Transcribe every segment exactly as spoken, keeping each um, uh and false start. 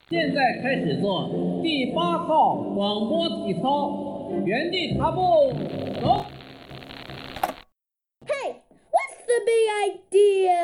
现在开始做第八套广播体操，原地踏步，走。 Hey, what's the big idea?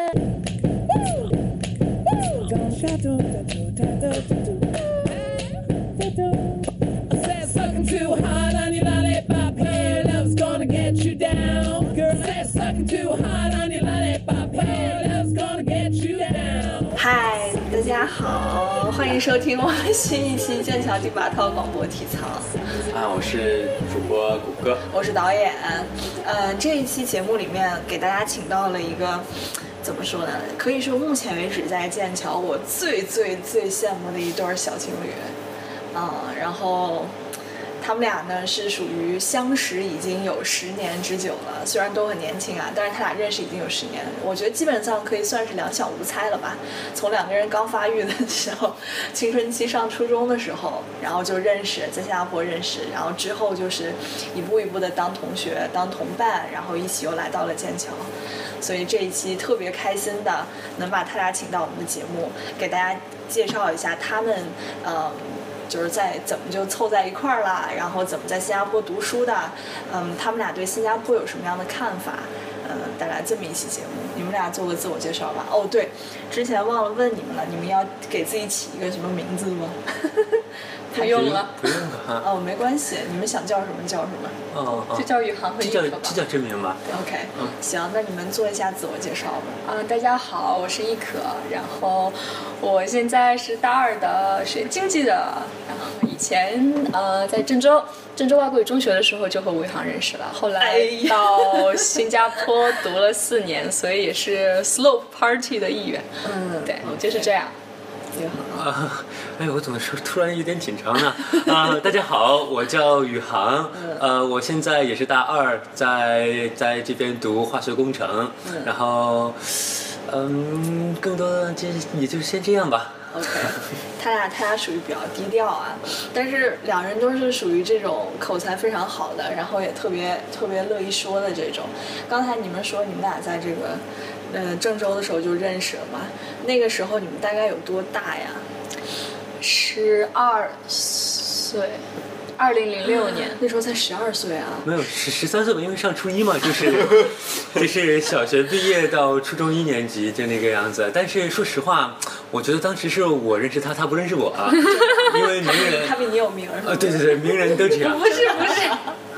Said sucking too hard on your lollipop, hey, love's gonna get you down. Girl, said sucking too hard on your lollipop, hey, love's gonna get you down. 嗨，大家好，欢迎收听我们新一期剑桥第八套广播体操。 啊，我是主播谷歌， 我是导演。呃，这一期节目里面给大家请到了一个，怎么说呢？可以说目前为止在剑桥我最最最羡慕的一对小情侣。嗯，然后他们俩呢是属于相识已经有十年之久了，虽然都很年轻啊，但是他俩认识已经有十年了。我觉得基本上可以算是两小无猜了吧。从两个人刚发育的时候，青春期上初中的时候，然后就认识，在新加坡认识，然后之后就是一步一步的当同学、当同伴，然后一起又来到了剑桥。所以这一期特别开心的能把他俩请到我们的节目，给大家介绍一下他们，呃。就是在怎么就凑在一块儿啦，然后怎么在新加坡读书的，嗯，他们俩对新加坡有什么样的看法，嗯，带来这么一期节目。你们俩做个自我介绍吧。哦，对，之前忘了问你们了，你们要给自己起一个什么名字吗？ 不用了，不用了。 哦，没关系，你们想叫什么叫什么。 哦哦， 就叫宇航和一可吧。 这叫真名吧 ？OK，嗯，行，那你们做一下自我介绍吧。 啊、呃，大家好，我是一可，然后我现在是大二的，学经济的，然后以前呃在郑州郑州外国语中学的时候就和吴宇航认识了，后来到新加坡读了四年，所以也是 Slope Party 的一员。嗯，对，就是这样。 啊，哎，我怎么说？突然有点紧张呢。啊，大家好，我叫宇航，呃，我现在也是大二，在在这边读化学工程，然后，嗯，更多的就也就先这样吧。 OK， 他俩他俩属于比较低调啊，但是两人都是属于这种口才非常好的，然后也特别特别乐意说的这种。刚才你们说你们俩在这个呃郑州的时候就认识了嘛？那个时候你们大概有多大呀？ 十二岁。二零零六年， 那时候才十二岁啊？ 没有，十十三岁吧，因为上初一嘛，就是就是小学毕业到初中一年级就那个样子。但是说实话，我觉得当时是我认识他，他不认识我啊，因为名人他比你有名儿。 啊，对对对，名人都这样。 不是不是。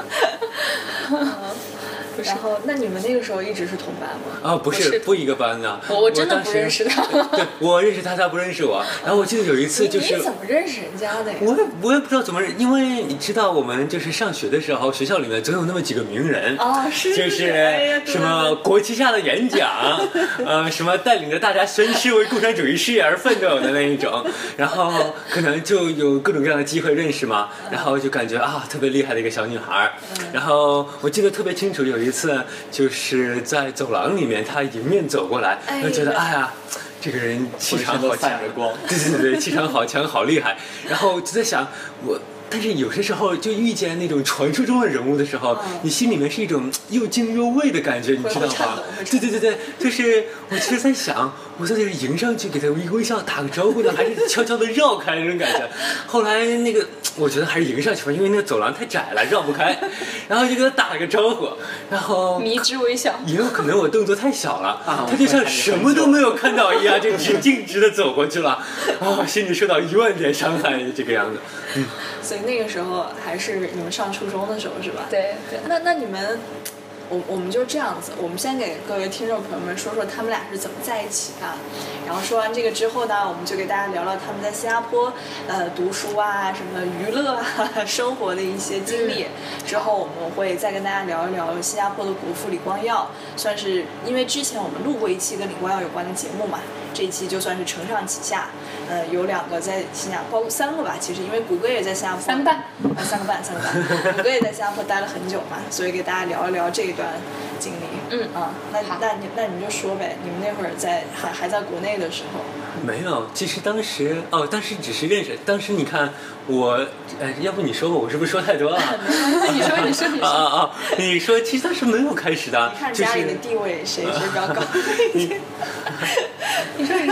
然后，那你们那个时候一直是同班吗？ 啊，不是，不一个班的。 我我真的不认识他。 对，我认识他，他不认识我。然后我记得有一次就是， 你怎么认识人家的呀？ 我也我也不知道怎么认，因为你知道我们就是上学的时候，学校里面总有那么几个名人啊，是就是什么国旗下的演讲，呃，什么带领着大家宣誓为共产主义事业而奋斗的那一种，然后可能就有各种各样的机会认识嘛，然后就感觉啊特别厉害的一个小女孩。然后我记得特别清楚，有一次就是在走廊里面，她迎面走过来，就觉得哎呀，这个人气场好强，对对对对，气场好强，好厉害。然后就在想我。但是有些时候就遇见那种传说中的人物的时候，嗯、你心里面是一种又敬又畏的感觉，你知道吗？对对对对，就是我其实在想，我到底是迎上去给他一个微笑打个招呼呢，还是悄悄的绕开那种感觉？后来那个我觉得还是迎上去吧，因为那个走廊太窄了，绕不开。然后就给他打了个招呼，然后迷之微笑。 也有可能我动作太小了，啊、他就像什么都没有看到一样，就直径直的走过去了，啊、哦，心里受到一万点伤害，这个样子。嗯。 所以那个时候还是你们上初中的时候是吧？ 对对。 那那你们，我我们就这样子，我们先给各位听众朋友们说说他们俩是怎么在一起的。然后说完这个之后呢，我们就给大家聊聊他们在新加坡呃读书啊、什么娱乐啊、生活的一些经历。之后我们会再跟大家聊一聊新加坡的国父李光耀，算是因为之前我们录过一期跟李光耀有关的节目嘛。这一期就算是承上启下，呃，有两个在新加坡，包括三个吧，其实因为谷歌也在新加坡， 三个半， 啊，三个半，三个半，谷歌也在新加坡待了很久嘛，所以给大家聊一聊这一段经历。 嗯啊，那那你那你们就说呗，你们那会儿在还还在国内的时候。 没有，其实当时哦，当时只是认识。当时你看我，哎，要不你说吧，我是不是说太多了？ 你说，你说，你说。 啊啊啊！你说，其实当时没有开始的。 你看家里的地位谁谁比较高？ 你你说，你说，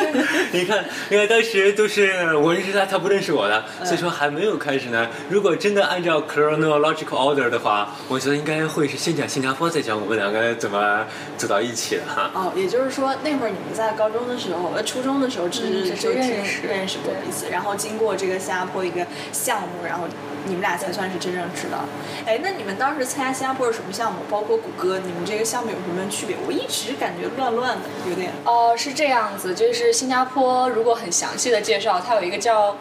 你看，你看，当时都是我认识他，他不认识我的，所以说还没有开始呢。如果真的按照 chronological order 的话，我觉得应该会是先讲新加坡，再讲我们两个怎么走到一起的哈。 哦，也就是说那会儿你们在高中的时候，呃，初中的时候只是嗯就听认识认识过彼此，然后经过这个新加坡一个项目，然后你们俩才算是真正知道。哎，那你们当时参加新加坡是什么项目？包括谷歌，你们这个项目有什么区别？我一直感觉乱乱的，有点。 哦、呃，是这样子，就是新加坡如果很详细的介绍，它有一个叫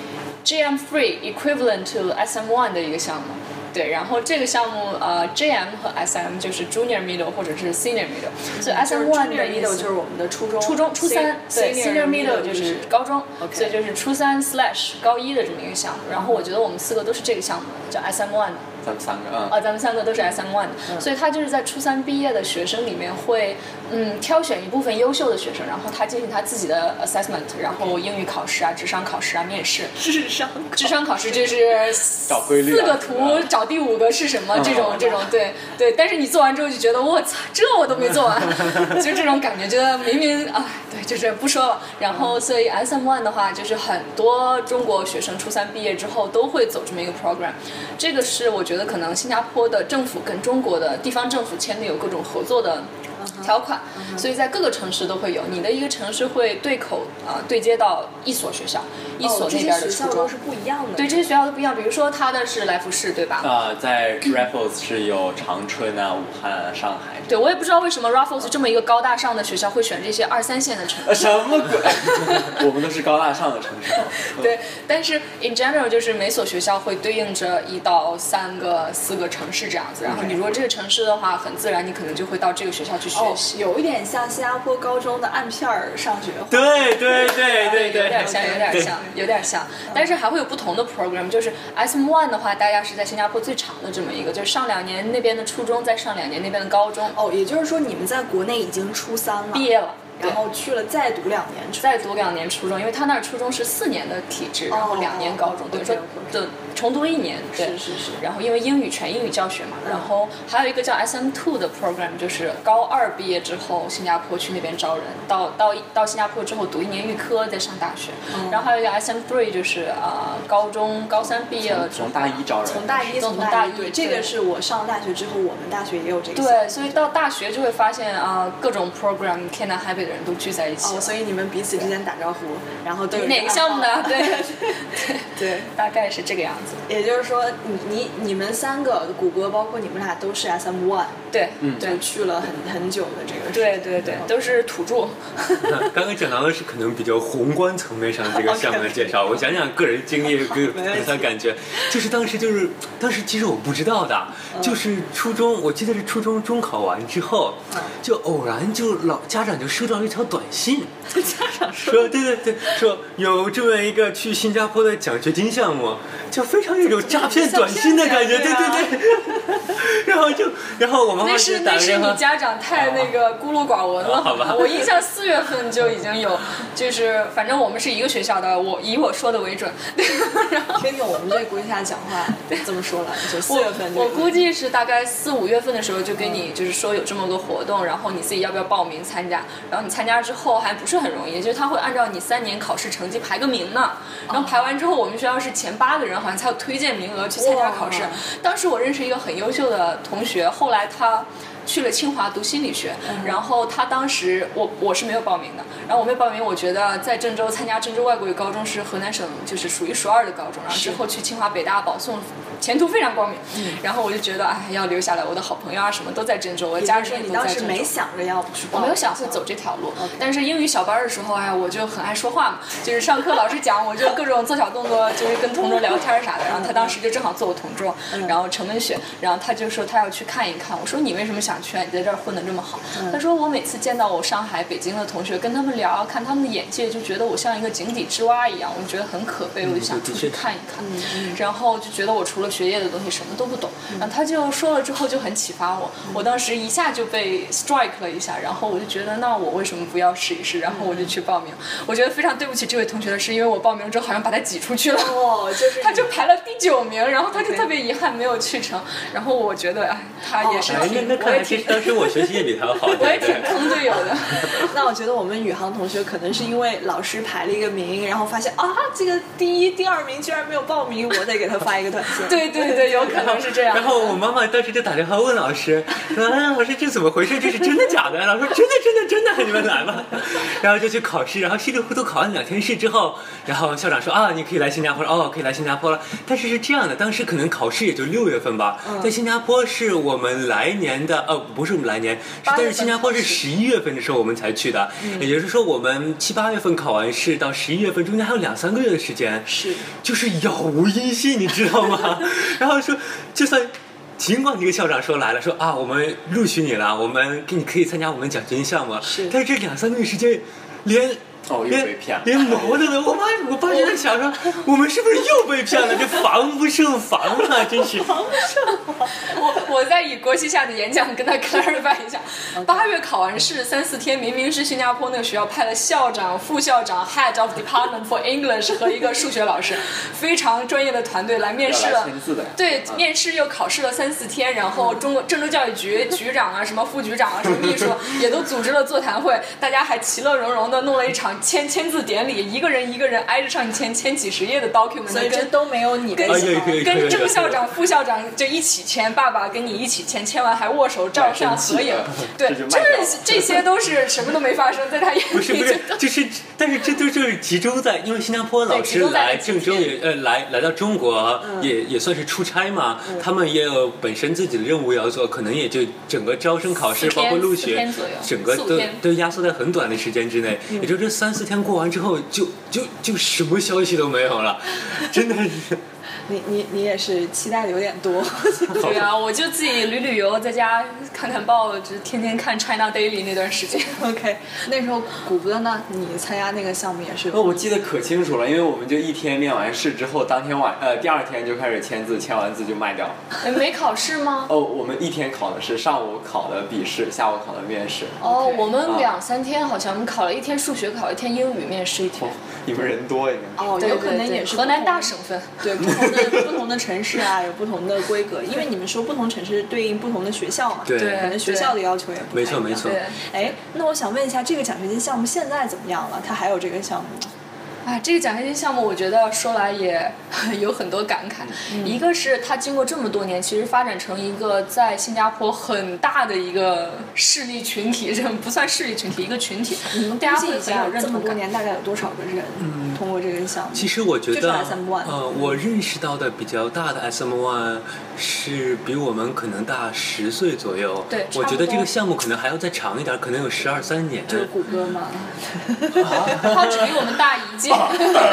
J M Free Equivalent to S M one 的一个项目。对，然后这个项目呃 J M 和 S M 就是 Junior Middle 或者是 Senior Middle， 所以 S M one 的意思就是我们的初中， 初中初三，对 Senior Middle 就是高中， okay. 所以就是初三 slash 高一的这么一个项目。然后我觉得我们四个都是这个项目，叫 S M one 的。 咱们三个啊、 呃，咱们三个都是 S M one 的、嗯，所以他就是在初三毕业的学生里面会，嗯，挑选一部分优秀的学生，然后他进行他自己的 assessment， 然后英语考试啊、智商考试啊、面试。 智商智商考试就是找规律、啊， 四个图找第五个是什么？这种这种对对，但是你做完之后就觉得我操，这我都没做完，就这种感觉，觉得明明啊，对，就是不说了。然后所以 S M one 的话，就是很多中国学生初三毕业之后都会走这么一个 program， 这个是我觉得。觉得可能新加坡的政府跟中国的地方政府签订有各种合作的条款， uh-huh. 所以在各个城市都会有。你的一个城市会对口啊、呃、对接到一所学校，一所那边的初中， 都是不一样的。 对，这些学校都不一样。比如说他的是来福士，对吧？ 啊、呃，在 Raffles 是有长春啊、武汉啊、上海。 对，我也不知道为什么 Raffles 这么一个高大上的学校会选这些二三线的城市。 什么鬼？我们都是高大上的城市。 对，但是 in general 就是每所学校会对应着一到三个、四个城市这样子。然后你如果这个城市的话，很自然你可能就会到这个学校去学习。 哦、有一点像新加坡高中的按片儿上学。 对对对对对， 有点像，有点像，有点像。但是还会有不同的 program， 就是 S M one 的话，大家是在新加坡最长的这么一个，就是上两年那边的初中，再上两年那边的高中。 哦，也就是说你们在国内已经初三了， 毕业了。 然后去了再读两年， 再读两年初中，因为他那儿初中是四年的体制，然后两年高中，等于说的重读了一年，对， 是是是。 然后因为英语全英语教学嘛，然后还有一个叫 S M two 的 program， 就是高二毕业之后，新加坡去那边招人，到到到新加坡之后读一年预科，再上大学。嗯、然后还有一个 S M three， 就是啊、呃、高中高三毕业了之后， 从大一招人， 从大一从大一， 对，这个是我上大学之后，我们大学也有这个。 对，所以到大学就会发现啊、呃，各种 program 天南海北的人都聚在一起。 哦，所以你们彼此之间打招呼，然后都有哪个项目的？对对对， 大概是这个样子。 也就是说，你你你们三个谷歌，包括你们俩都是 S M one， 对， 嗯， 就去了很很久的这个。 对对对，都是土著。 刚刚讲到的是可能比较宏观层面上这个项目的介绍，我讲讲个人经历、个人感觉，就是当时就是当时其实我不知道的，就是初中，我记得是初中中考完之后，就偶然就老家长就收到了一条短信。 家长说对对对，说有这么一个去新加坡的奖学金项目，就非常有一种诈骗短信的感觉，对对对。然后就，然后我妈妈那是那是你家长太那个孤陋寡闻了， 好吧？ 我印象四月份就已经有，就是反正我们是一个学校的，我以我说的为准。然后听听我们这国际下讲话这么说了，就四月份。 我估计是大概四五月份的时候就给你就是说有这么个活动，然后你自己要不要报名参加？然后你参加之后还不是很容易，就是他会按照你三年考试成绩排个名呢。然后排完之后，我们学校是前八个人，好像才有推荐名额去参加考试。当时我认识一个很优秀的同学，后来他去了清华读心理学，嗯、然后他当时我我是没有报名的，然后我没有报名，我觉得在郑州参加郑州外国语高中是河南省就是数一数二的高中，然后之后去清华北大保送，前途非常光明。嗯、然后我就觉得哎要留下来，我的好朋友啊什么都在郑州，我的家人也都在郑州。 你当时没想着要去报名？ 我没有想会走这条路， okay. 但是英语小班的时候哎我就很爱说话嘛，就是上课老师讲我就各种做小动作，就是跟同桌聊天啥的。然后他当时就正好做我同桌，嗯、然后陈文雪，然后他就说他要去看一看，我说你为什么想去啊？你在这儿混得这么好。嗯、他说我每次见到我上海、北京的同学，跟他们聊，看他们的眼界，就觉得我像一个井底之蛙一样，我就觉得很可悲，我就想出去看一看。嗯、然后就觉得我除了学业的东西什么都不懂。嗯、然后他就说了之后就很启发我，嗯、我当时一下就被 strike 了一下，然后我就觉得那我为什么不要试一试？然后我就去报名。我觉得非常对不起这位同学的是，因为我报名之后好像把他挤出去了。 哦，就是他就排了第九名，然后他就特别遗憾没有去成。然后我觉得哎，他也是挺， 哦、那那看来其实当时我学习也比他好， 我也挺对对。 坑队友的。 那我觉得我们宇航同学可能是因为老师排了一个名，然后发现啊，这个第一、第二名居然没有报名，我得给他发一个短信。 对对对，有可能是这样。 然后我妈妈当时就打电话问老师，说：“哎，老师这怎么回事？这是真的假的？”老师说：“真的，真的，真的，你们来吧。”然后就去考试，然后稀里糊涂考完两天试之后，然后校长说：“啊，你可以来新加坡了，哦，可以来新加坡了。”但是是这样的，当时可能考试也就六月份吧， 嗯、 在新加坡是我们来年的，呃，不是我们来年，是但是新加坡是十一月份的时候我们才去的，嗯、也就是说我们七八月份考完试到十一月份中间还有两三个月的时间， 是， 就是杳无音信，你知道吗？然后说就算。尽管这个校长说来了，说啊，我们录取你了，我们给你可以参加我们奖学金项目， 是， 但是这两三个月时间，连哦，又被骗了， 连毛都没有。我妈，我爸就在想说，我们是不是又被骗了？这防不胜防啊，真是。 防不胜防。我我在以国旗下的演讲跟他 clarify 一下，八月考完试三四天，明明是新加坡那个学校派了校长、副校长 Head of Department for English 和一个数学老师，非常专业的团队来面试了。对， 嗯、 面试又考试了三四天，然后中国郑州教育局局长啊、什么副局长啊、什么秘书也都组织了座谈会，大家还其乐融融的弄了一场签签字典礼，一个人一个人挨着上签，签几十页的 document， 所以这都没有你跟跟郑校长、副校长就一起签，爸爸跟你一起签，签完还握手照相合影，对，这这些都是什么都没发生，在他眼里不是不是，就是但是这都是集中在，因为新加坡老师来郑州也呃来来到中国、嗯、也也算是出差嘛、嗯，他们也有本身自己的任务要做，可能也就整个招生考试包括录取，整个都都压缩在很短的时间之内，嗯、也就这三四天过完之后，就就就什么消息都没有了，真的是。 你你你也是期待的有点多。 对啊，我就自己旅旅游，在家看看报，就天天看 China Daily 那段时间。 OK， 那时候谷歌呢，你参加那个项目也是？ 哦，我记得可清楚了，因为我们就一天面完试之后，当天晚呃第二天就开始签字，签完字就卖掉。 没考试吗？ 哦，我们一天考的是上午考的笔试，下午考的面试。 哦， okay, 我们两三天好像我们考了一天数学，考一天英语，面试一天。 哦、你们人多应该。 哦，有可能也是河南大省份。 对，不同的不同的城市啊，有不同的规格，因为你们说不同城市对应不同的学校嘛， 对， 可能学校的要求也不太一样。 没错没错。 哎，那我想问一下，这个奖学金项目现在怎么样了？它还有这个项目吗？ 啊，这个奖学金项目我觉得说来也有很多感慨、嗯、一个是它经过这么多年其实发展成一个在新加坡很大的一个势力群体，这不算势力群体，一个群体， 你们估计一下这么多年大概有多少个人通过这个项目、嗯、 其实我觉得 S M 一呃，我认识到的比较大的 S M 一 是比我们可能大十岁左右， 对， 我觉得这个项目可能还要再长一点，可能有十二三年。 就是谷歌吗？ 他只比我们大一届。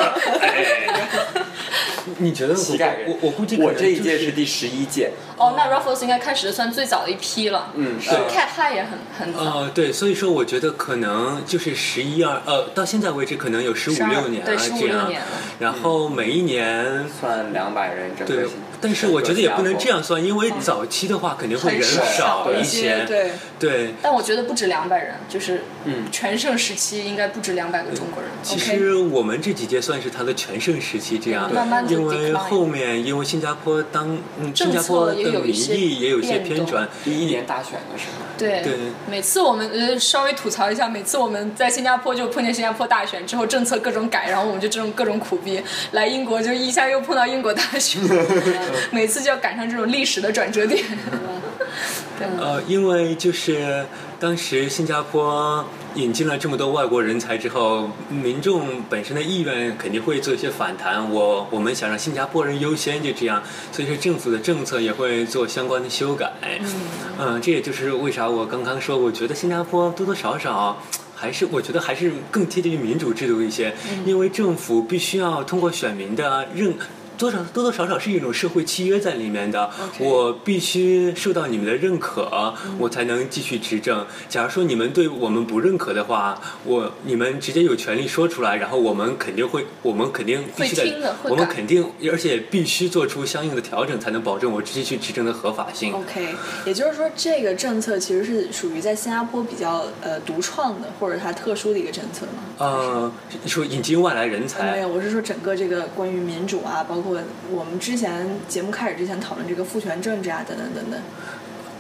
你觉得膝盖人？ 我我估计、就是、 我这一届是第十一届。 哦，那 Raffles 应该开始的算最早的一批了。 嗯， 对 ，Cat High 也很很早。 呃，对，所以说我觉得可能就是十一二呃，到现在为止可能有十五六年了， 这样。然后每一年算两百人整个。 对，但是我觉得也不能这样算，因为早期的话肯定会人少一些。 对对。 但我觉得不止两百人，就是嗯，全盛时期应该不止两百个中国人。 其实我们这几届算是它的全盛时期，这样，因为后面因为新加坡当嗯新加坡的民意也有一些偏转， 第一年大选的时候。 对对。 每次我们呃稍微吐槽一下，每次我们在新加坡就碰见新加坡大选之后政策各种改，然后我们就这种各种苦逼，来英国就一下又碰到英国大选，每次就要赶上这种历史的转折点。 呃，因为就是当时新加坡引进了这么多外国人才之后，民众本身的意愿肯定会做一些反弹。我我们想让新加坡人优先，就这样，所以说政府的政策也会做相关的修改。嗯，呃、这也就是为啥我刚刚说，我觉得新加坡多多少少。还是我觉得还是更贴近于民主制度一些，嗯、因为政府必须要通过选民的认。多少多多少少是一种社会契约在里面的， okay. 我必须受到你们的认可、嗯、我才能继续执政。假如说你们对我们不认可的话，我你们直接有权利说出来，然后我们肯定会我们肯定必须得我们肯定而且必须做出相应的调整，才能保证我继续执政的合法性。 OK， 也就是说这个政策其实是属于在新加坡比较呃独创的或者它特殊的一个政策吗？ 呃，说引进外来人才、 呃、没有，我是说整个这个关于民主啊，包括我们之前节目开始之前讨论这个父权政治啊，等等等等。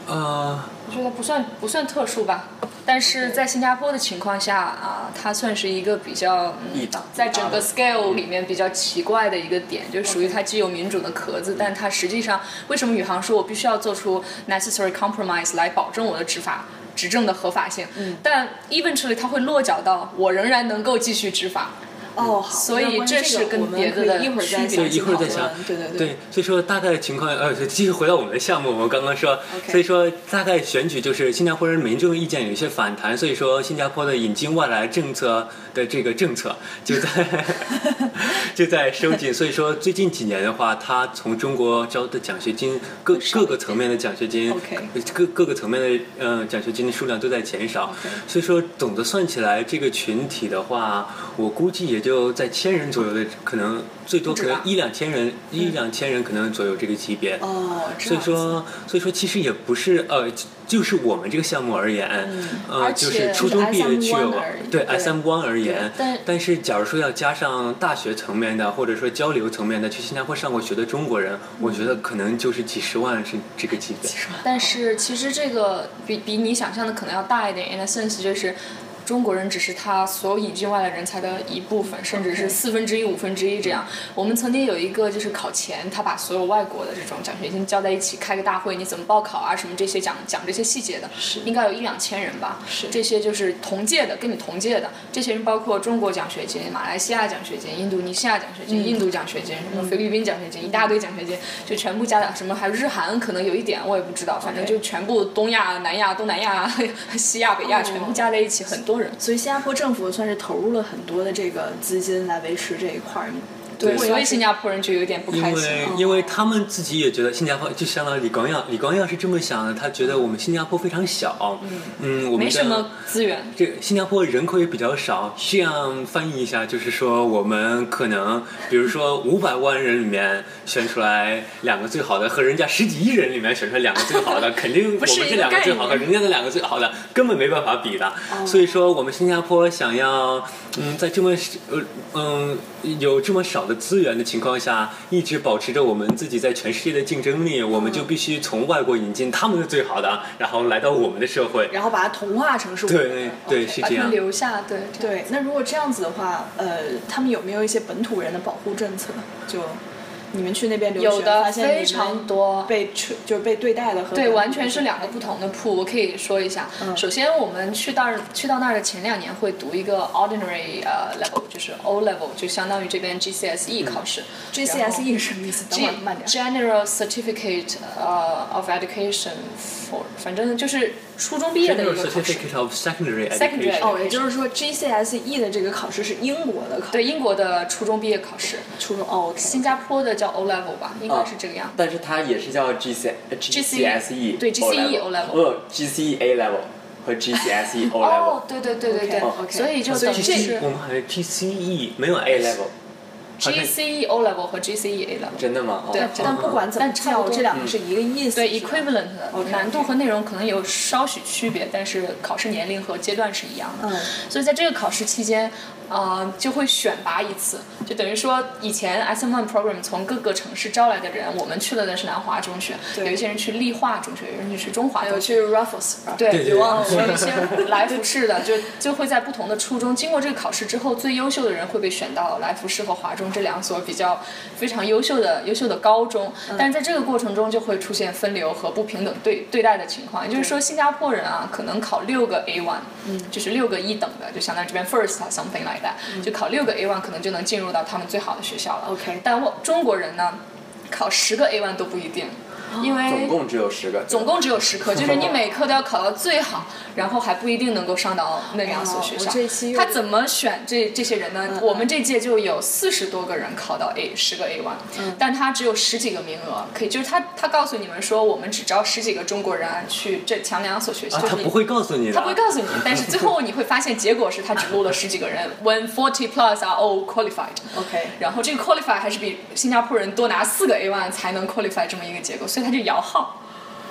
呃， 我觉得不算不算特殊吧，但是在新加坡的情况下啊，它算是一个比较、嗯、在整个 scale 里面比较奇怪的一个点，就属于它既有民主的壳子，但它实际上为什么宇航说我必须要做出 necessary compromise 来保证我的执法执政的合法性？嗯，但 eventually 它会落脚到我仍然能够继续执法。 哦，好， 所以这是跟别的的一会儿再对，一会儿再想， 对对对，所以说大概的情况，呃，继续回到我们的项目，我们刚刚说， Okay. 所以说大概选举就是新加坡人民众意见有一些反弹，所以说新加坡的引进外来政策的这个政策就在就在收紧，所以说最近几年的话，他从中国招的奖学金各各个层面的奖学金 Okay. 各各个层面的呃奖学金的数量都在减少， Okay. 所以说总的算起来，这个群体的话，我估计也就在千人左右的，可能最多可能一两千人，一两千人可能左右这个级别。 哦， 所以说，所以说其实也不是呃，就是我们这个项目而言， 嗯、 呃，就是初中毕业去对 S M 一 而言， 但但是假如说要加上大学层面的，或者说交流层面的，去新加坡上过学的中国人，我觉得可能就是几十万是这个级别。 但是其实这个比比你想象的可能要大一点 ，in a sense 就是中国人只是他所有引进外来人才的一部分，甚至是四分之一、五分之一这样。我们曾经有一个就是考前，他把所有外国的这种奖学金叫在一起开个大会，你怎么报考啊，什么这些讲讲这些细节的，应该有一两千人吧。 是这些就是同届的，跟你同届的，这些人包括中国奖学金、马来西亚奖学金、印度尼西亚奖学金、嗯、印度奖学金、什么菲律宾奖学金，一大堆奖学金，就全部加在什么还有日韩可能有一点我也不知道，反正就全部东亚、南亚、东南亚、西亚、北亚全部加在一起，很多人。 所以新加坡政府算是投入了很多的这个资金来维持这一块儿。 对，所以新加坡人就有点不开心。 因为因为他们自己也觉得新加坡就相当于李光耀，李光耀是这么想的，他觉得我们新加坡非常小，嗯，嗯我们没什么资源。 这个新加坡人口也比较少，这样翻译一下就是说，我们可能比如说五百万人里面选出来两个最好的，和人家十几亿人里面选出来两个最好的，肯定我们这两个最好和人家的两个最好的根本没办法比的。哦、所以说，我们新加坡想要嗯在这么呃嗯有这么少的资源的情况下，一直保持着我们自己在全世界的竞争力，我们就必须从外国引进他们的最好的，然后来到我们的社会， 然后把它同化成是我们的。 对对、okay, 是这样。 把它留下，对对。那如果这样子的话，呃，他们有没有一些本土人的保护政策？就你们去那边留学， 有的发现非常多， 被就是被对待的和对，完全是两个不同的铺。我可以说一下，嗯、首先我们去到去到那儿的前两年会读一个 ordinary 呃、uh, level， 就是 O level， 就相当于这边 G C S E 考试。 嗯、G C S E 是什么意思？等会儿慢点。 General Certificate 呃、uh, of Education for， 反正就是初中毕业的一个考试。 Certificate of Secondary Education。 哦，也就是说 G C S E 的这个考试是英国的考试。 对，英国的初中毕业考试。 初中哦， okay, 新加坡的叫 O level 吧，应该是这个样子。 哦、但是它也是叫 G C G C S E， 对 G C E O level， 呃 G C E A level 和 G C S E O level。 哦，对对对对对， okay, okay, 所以就等于是我们还是 G C E 没有 A level。G C E O level 和 G C E A level。 真的吗？ 对， 但不管怎么叫，这两个是一个意思。 对 ，equivalent 的难度和内容可能有稍许区别，但是考试年龄和阶段是一样的。 嗯， 所以在这个考试期间。呃，就会选拔一次，就等于说以前 S M 一 program 从各个城市招来的人，我们去了的是南华中学，有一些人去立化中学，有人去中华中学， 有去 Raffles， 对， 对对有一些来福士的，就就会在不同的初中，经过这个考试之后，最优秀的人会被选到来福士和华中这两所比较非常优秀的优秀的高中，嗯、但是在这个过程中就会出现分流和不平等对对待的情况，也就是说新加坡人啊，可能考六个 A 一，嗯，就是六个一等的，就相当于这边 first something like that，嗯、就考六个 A 一 可能就能进入到他们最好的学校了。 OK， 但我中国人呢，考十个 A 一 都不一定。因为总共只有十个， 总共只有十科，就是你每科都要考到最好，然后还不一定能够上到那两所学校。 哦、 他怎么选这这些人呢？嗯、我们这届就有四十多个人考到 A 十个 A 一，嗯、但他只有十几个名额，可以就是他他告诉你们说我们只招十几个中国人去这前两所学校。 啊、他不会告诉你的。 他不会告诉你，但是最后你会发现结果是他只录了十几个人，when forty plus are all qualified。OK， 然后这个 qualify 还是比新加坡人多拿四个 A 一才能 qualify 这么一个结果，所以他就摇号。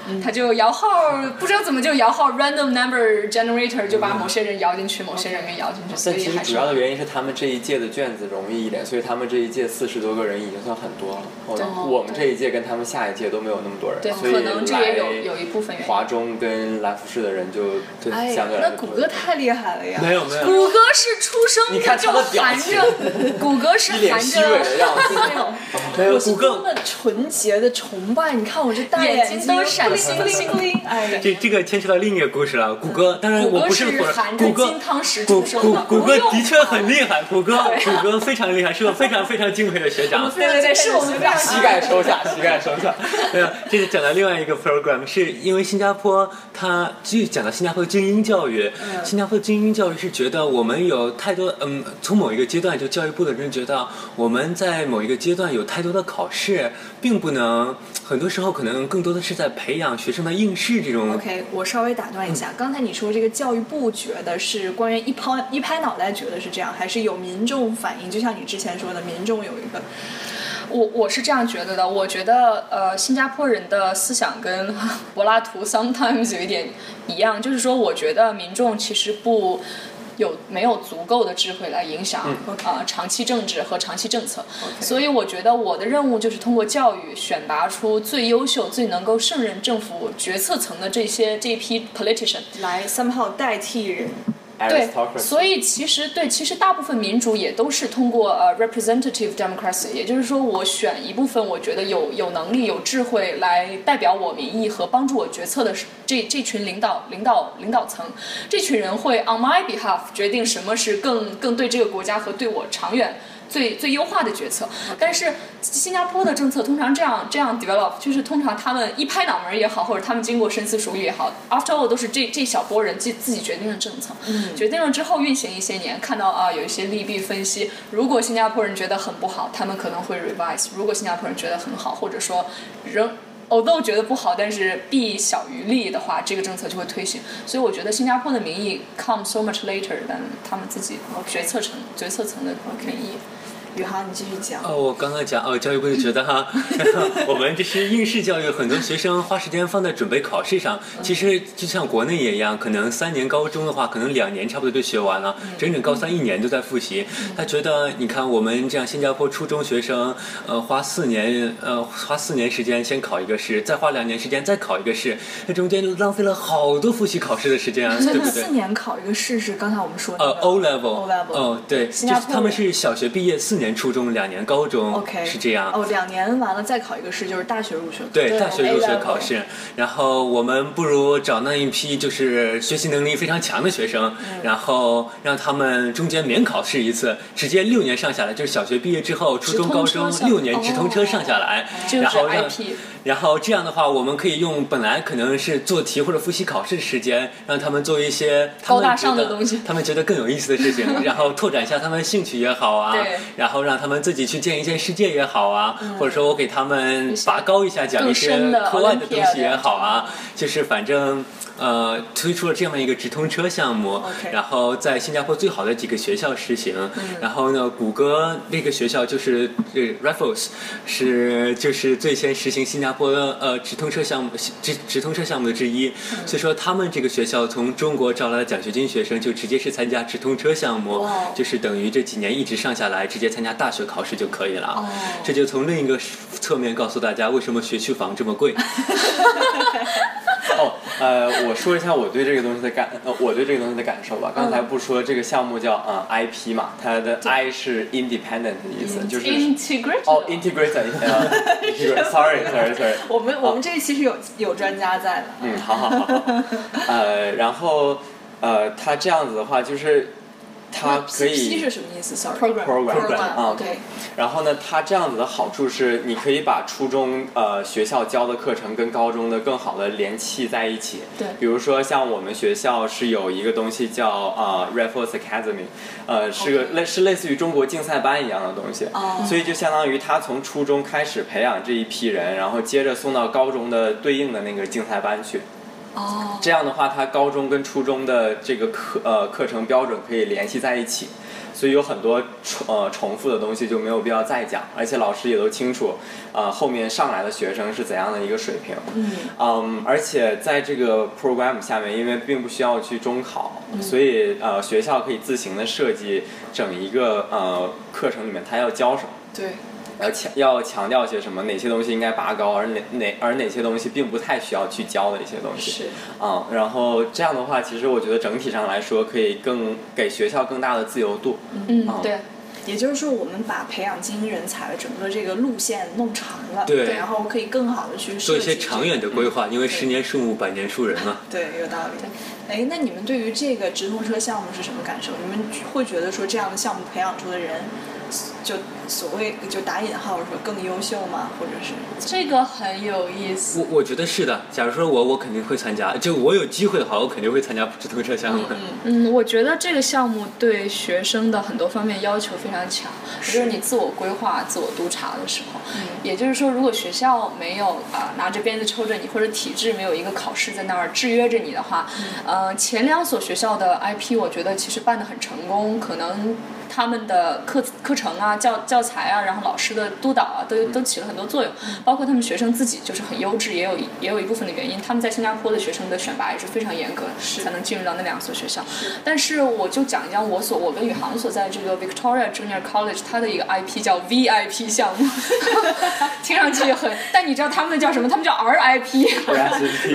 他就摇号，不知道怎么就摇号 random number generator 就把某些人摇进去，某些人没摇进去，所但其实以还是主要的原因是他们这一届的卷子容易一点，所以他们这一届四十多个人已经算很多了。 对我们这一届跟他们下一届都没有那么多人， 对， 所以可能这也有来有一部分原因。 华中跟来福士的人就对哎呀相对，来那说多谷歌太厉害了呀！ 没有没有， 谷歌是出生你看就他的表情含着，谷歌是一脸含虚伪的着。 样子。 没有， 没有我是谷歌多么纯洁的崇拜！你看我这大眼睛睛都闪星星星星，哎呀， 这这个牵扯到另一个故事了。谷歌，当然谷歌我不是否认含着谷歌金汤匙谷谷出生的， 谷歌的确很厉害，谷歌谷歌非常厉害，是个非常非常敬佩的学长。 对对对，是我们非常膝盖收下，膝盖收下。 没有，这是讲到另外一个 program， 是因为新加坡它就讲到新加坡精英教育， 嗯新加坡精英教育是觉得我们有太多，嗯，从某一个阶段就教育部的人觉得我们在某一个阶段有太多的考试，并不能，很多时候可能更多的是在培养学生的应试这种。 OK，我稍微打断一下，刚才你说这个教育部觉得是官员一拍一拍脑袋觉得是这样，还是有民众反映？就像你之前说的，民众有一个我我是这样觉得的，我觉得呃，新加坡人的思想跟柏拉图 sometimes 有一点一样，就是说，我觉得民众其实不有没有足够的智慧来影响啊、 嗯呃、长期政治和长期政策， okay. 所以我觉得我的任务就是通过教育选拔出最优秀、最能够胜任政府决策层的这些这一批 politician 来 somehow 代替人。 对，所以其实对，其实大部分民主也都是通过呃 representative democracy， 也就是说，我选一部分我觉得有有能力、有智慧来代表我民意和帮助我决策的这这群领导、领导、领导层，这群人会 on my behalf 决定什么是更更对这个国家和对我长远最最优化的决策。Okay. 但是新加坡的政策通常这样这样 develop， 就是通常他们一拍脑门也好，或者他们经过深思熟虑也好 ，after all 都是这这小波人自自己决定的政策。嗯，决定了之后运行一些年，看到啊有一些利弊分析，如果新加坡人觉得很不好，他们可能会 revise； 如果新加坡人觉得很好，或者说仍although觉得不好，但是弊小于利的话，这个政策就会推行。所以我觉得新加坡的民意 come so much later than 他们自己决策层决策层的民意。 宇航，你继续讲。 哦，我刚刚讲哦，教育部就觉得哈，我们这是应试教育，很多学生花时间放在准备考试上。其实就像国内也一样，可能三年高中的话，可能两年差不多就学完了，整整高三一年都在复习。他觉得，你看我们这样新加坡初中学生，呃，花四年，呃，花四年时间先考一个试，再花两年时间再考一个试，那中间浪费了好多复习考试的时间啊，对不对？ 四年考一个试是刚才我们说的、 呃 O level O level， 哦，对，就是他们是小学毕业四年初中，两年高中 ，OK， 是这样。 哦，两年完了再考一个试，就是大学入学。 对，大学入学考试。然后我们不如找那一批就是学习能力非常强的学生，嗯、然后让他们中间免考试一次，直接六年上下来，就是小学毕业之后，初中、高中六年直通车上下来， 哦、 然后让。 就是然后这样的话，我们可以用本来可能是做题或者复习考试的时间，让他们做一些他们高大上的东西， 他们觉得更有意思的事情，然后拓展一下他们兴趣也好啊，然后让他们自己去见一见世界也好啊，嗯、或者说我给他们拔高一下，讲一些课外的东西也好啊，就是反正。呃，推出了这样一个直通车项目， okay. 然后在新加坡最好的几个学校实行。嗯、然后呢，谷歌那个学校就是呃 Raffles， 是就是最先实行新加坡呃直通车项目直直通车项目的之一。嗯、所以说，他们这个学校从中国招来的奖学金学生就直接是参加直通车项目，就是等于这几年一直上下来，直接参加大学考试就可以了。哦、这就从另一个侧面告诉大家，为什么学区房这么贵。 哦，呃，我说一下我对这个东西的感，呃，我对这个东西的感受吧。刚才不说这个项目叫呃 I P 嘛，它的 I 是 independent 的意思，就是 integrated。 哦 ，integrated， 呃 ，sorry，sorry，sorry。 我们我们这其实有有专家在的。 嗯，好好好好。呃，然后呃，它这样子的话就是。它可以 P 是什么意思 ？Sorry program program 啊， 对。 然后呢，它这样子的好处是，你可以把初中呃学校教的课程跟高中的更好的联系在一起。 对。 比如说像我们学校是有一个东西叫呃 Raffles Academy， 呃是个类是类似于中国竞赛班一样的东西。哦。所以就相当于他从初中开始培养这一批人，然后接着送到高中的对应的那个竞赛班去。 哦， oh. 这样的话，它高中跟初中的这个课呃课程标准可以联系在一起， 所以有很多呃重复的东西就没有必要再讲，而且老师也都清楚，呃后面上来的学生是怎样的一个水平。嗯，嗯而且在这个 program 下面，因为并不需要去中考，嗯、所以呃学校可以自行的设计整一个呃课程里面他要教什么。 对。 要强要强调些什么？哪些东西应该拔高，而哪哪而哪些东西并不太需要去教的一些东西。 是啊、嗯，然后这样的话，其实我觉得整体上来说，可以更给学校更大的自由度。 嗯，嗯对。 也就是说，我们把培养精英人才的整个这个路线弄长了， 对， 然后可以更好的去做一些长远的规划，因为十年树木，百年树人嘛。 对，有道理。哎，那你们对于这个直通车项目是什么感受？你们会觉得说这样的项目培养出的人，就所谓就打引号说更优秀吗？或者是这个很有意思。 我我觉得是的。假如说我我肯定会参加，就我有机会的话，我肯定会参加直通车项目。 嗯嗯，我觉得这个项目对学生的很多方面要求非常强，就是你自我规划、自我督查的时候。嗯、也就是说，如果学校没有啊、呃、拿着鞭子抽着你，或者体制没有一个考试在那儿制约着你的话，嗯、呃，前两所学校的 I P 我觉得其实办得很成功，可能他们的课课程啊、教教材啊，然后老师的督导啊，都都起了很多作用。包括他们学生自己就是很优质，也有也有一部分的原因。他们在新加坡的学生的选拔也是非常严格的，才能进入到那两所学校。但是我就讲一讲我所我跟宇航所在这个 Victoria Junior College， 它的一个 I P 叫 V I P 项目，听上去很，但你知道他们的叫什么？他们叫 R I P。Rest in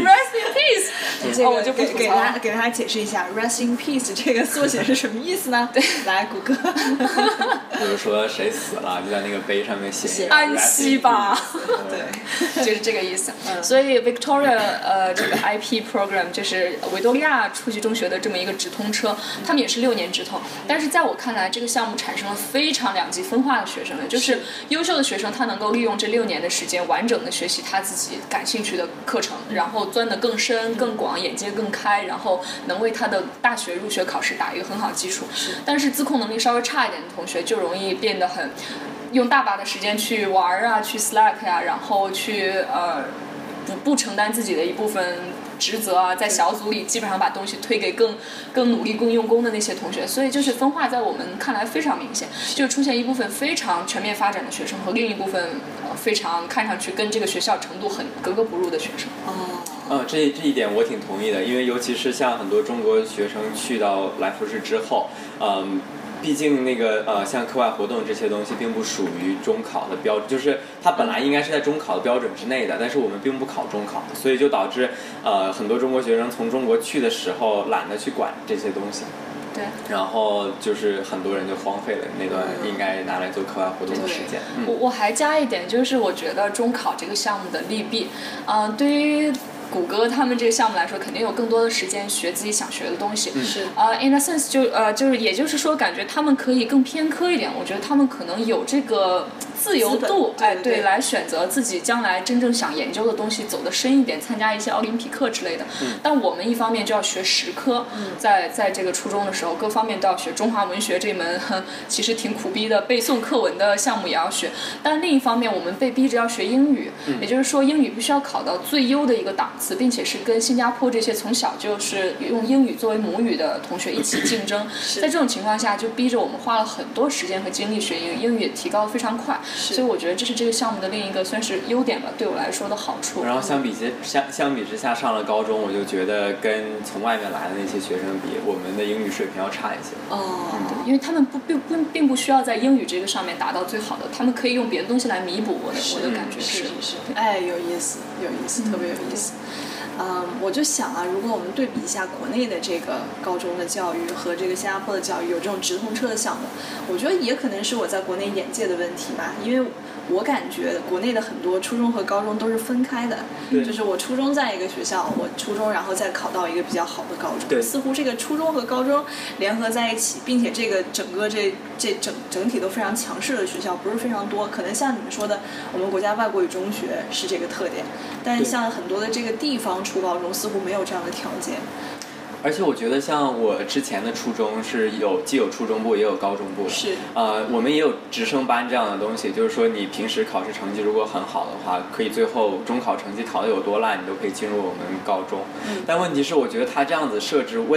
peace。这个我就不给大家给大家解释一下 ，Rest in peace 这个缩写是什么意思呢？对，来谷歌。 比如说谁死了，就在那个碑上面写安息吧。 对， 就是这个意思。嗯、所以 Victoria 呃这个 I P program 就是维多利亚初级中学的这么一个直通车，他们也是六年直通。但是在我看来，这个项目产生了非常两极分化的学生，就是优秀的学生他能够利用这六年的时间完整的学习他自己感兴趣的课程，然后钻得更深更广，眼界更开，然后能为他的大学入学考试打一个很好基础。但是自控能力稍微差一点的同学就容易变得很用大把的时间去玩啊，去 Slack 呀、啊，然后去呃不不承担自己的一部分职责啊，在小组里基本上把东西推给更更努力更用功的那些同学，所以就是分化在我们看来非常明显，就出现一部分非常全面发展的学生和另一部分呃非常看上去跟这个学校程度很格格不入的学生。 哦， 嗯，这这一点我挺同意的，因为尤其是像很多中国学生去到来福士之后，嗯。毕竟那个呃，像课外活动这些东西并不属于中考的标准，就是它本来应该是在中考的标准之内的，但是我们并不考中考，所以就导致呃很多中国学生从中国去的时候懒得去管这些东西。 对。 然后就是很多人就荒废了那段应该拿来做课外活动的时间。嗯、 我我还加一点，就是我觉得中考这个项目的利弊，嗯、呃，对于谷歌他们这个项目来说，肯定有更多的时间学自己想学的东西。 是。 呃、uh, ，in a sense 就呃就是也就是说，感觉他们可以更偏科一点。我觉得他们可能有这个自由度， 哎， 对, 对，来选择自己将来真正想研究的东西，走得深一点，参加一些奥林匹克之类的。嗯。但我们一方面就要学实科，嗯、在在这个初中的时候，各方面都要学中华文学这门其实挺苦逼的背诵课文的项目也要学。但另一方面，我们被逼着要学英语，嗯、也就是说英语必须要考到最优的一个档次，并且是跟新加坡这些从小就是用英语作为母语的同学一起竞争。在这种情况下，就逼着我们花了很多时间和精力学英语，英语也提高得非常快。所以我觉得这是这个项目的另一个算是优点吧，对我来说的好处。 然后相比之相相比之下，上了高中，我就觉得跟从外面来的那些学生比，我们的英语水平要差一些。 哦，嗯、对，因为他们不并并并不需要在英语这个上面达到最好的，他们可以用别的东西来弥补。我的我的感觉是是是，哎，有意思，有意思，特别有意思。嗯，我就想啊，如果我们对比一下国内的这个高中的教育和这个新加坡的教育，有这种直通车的项目，我觉得也可能是我在国内眼界的问题吧，因为我感觉国内的很多初中和高中都是分开的，就是我初中在一个学校，我初中然后再考到一个比较好的高中，似乎这个初中和高中联合在一起，并且这个整个这这整整体都非常强势的学校不是非常多，可能像你们说的，我们国家外国语中学是这个特点，但像很多的这个地方初高中似乎没有这样的条件。 而且我觉得像我之前的初中是有既有初中部也有高中部的， 是呃我们也有直升班这样的东西，就是说你平时考试成绩如果很好的话，可以最后中考成绩考得有多烂，你都可以进入我们高中。嗯、但问题是，我觉得他这样子设置为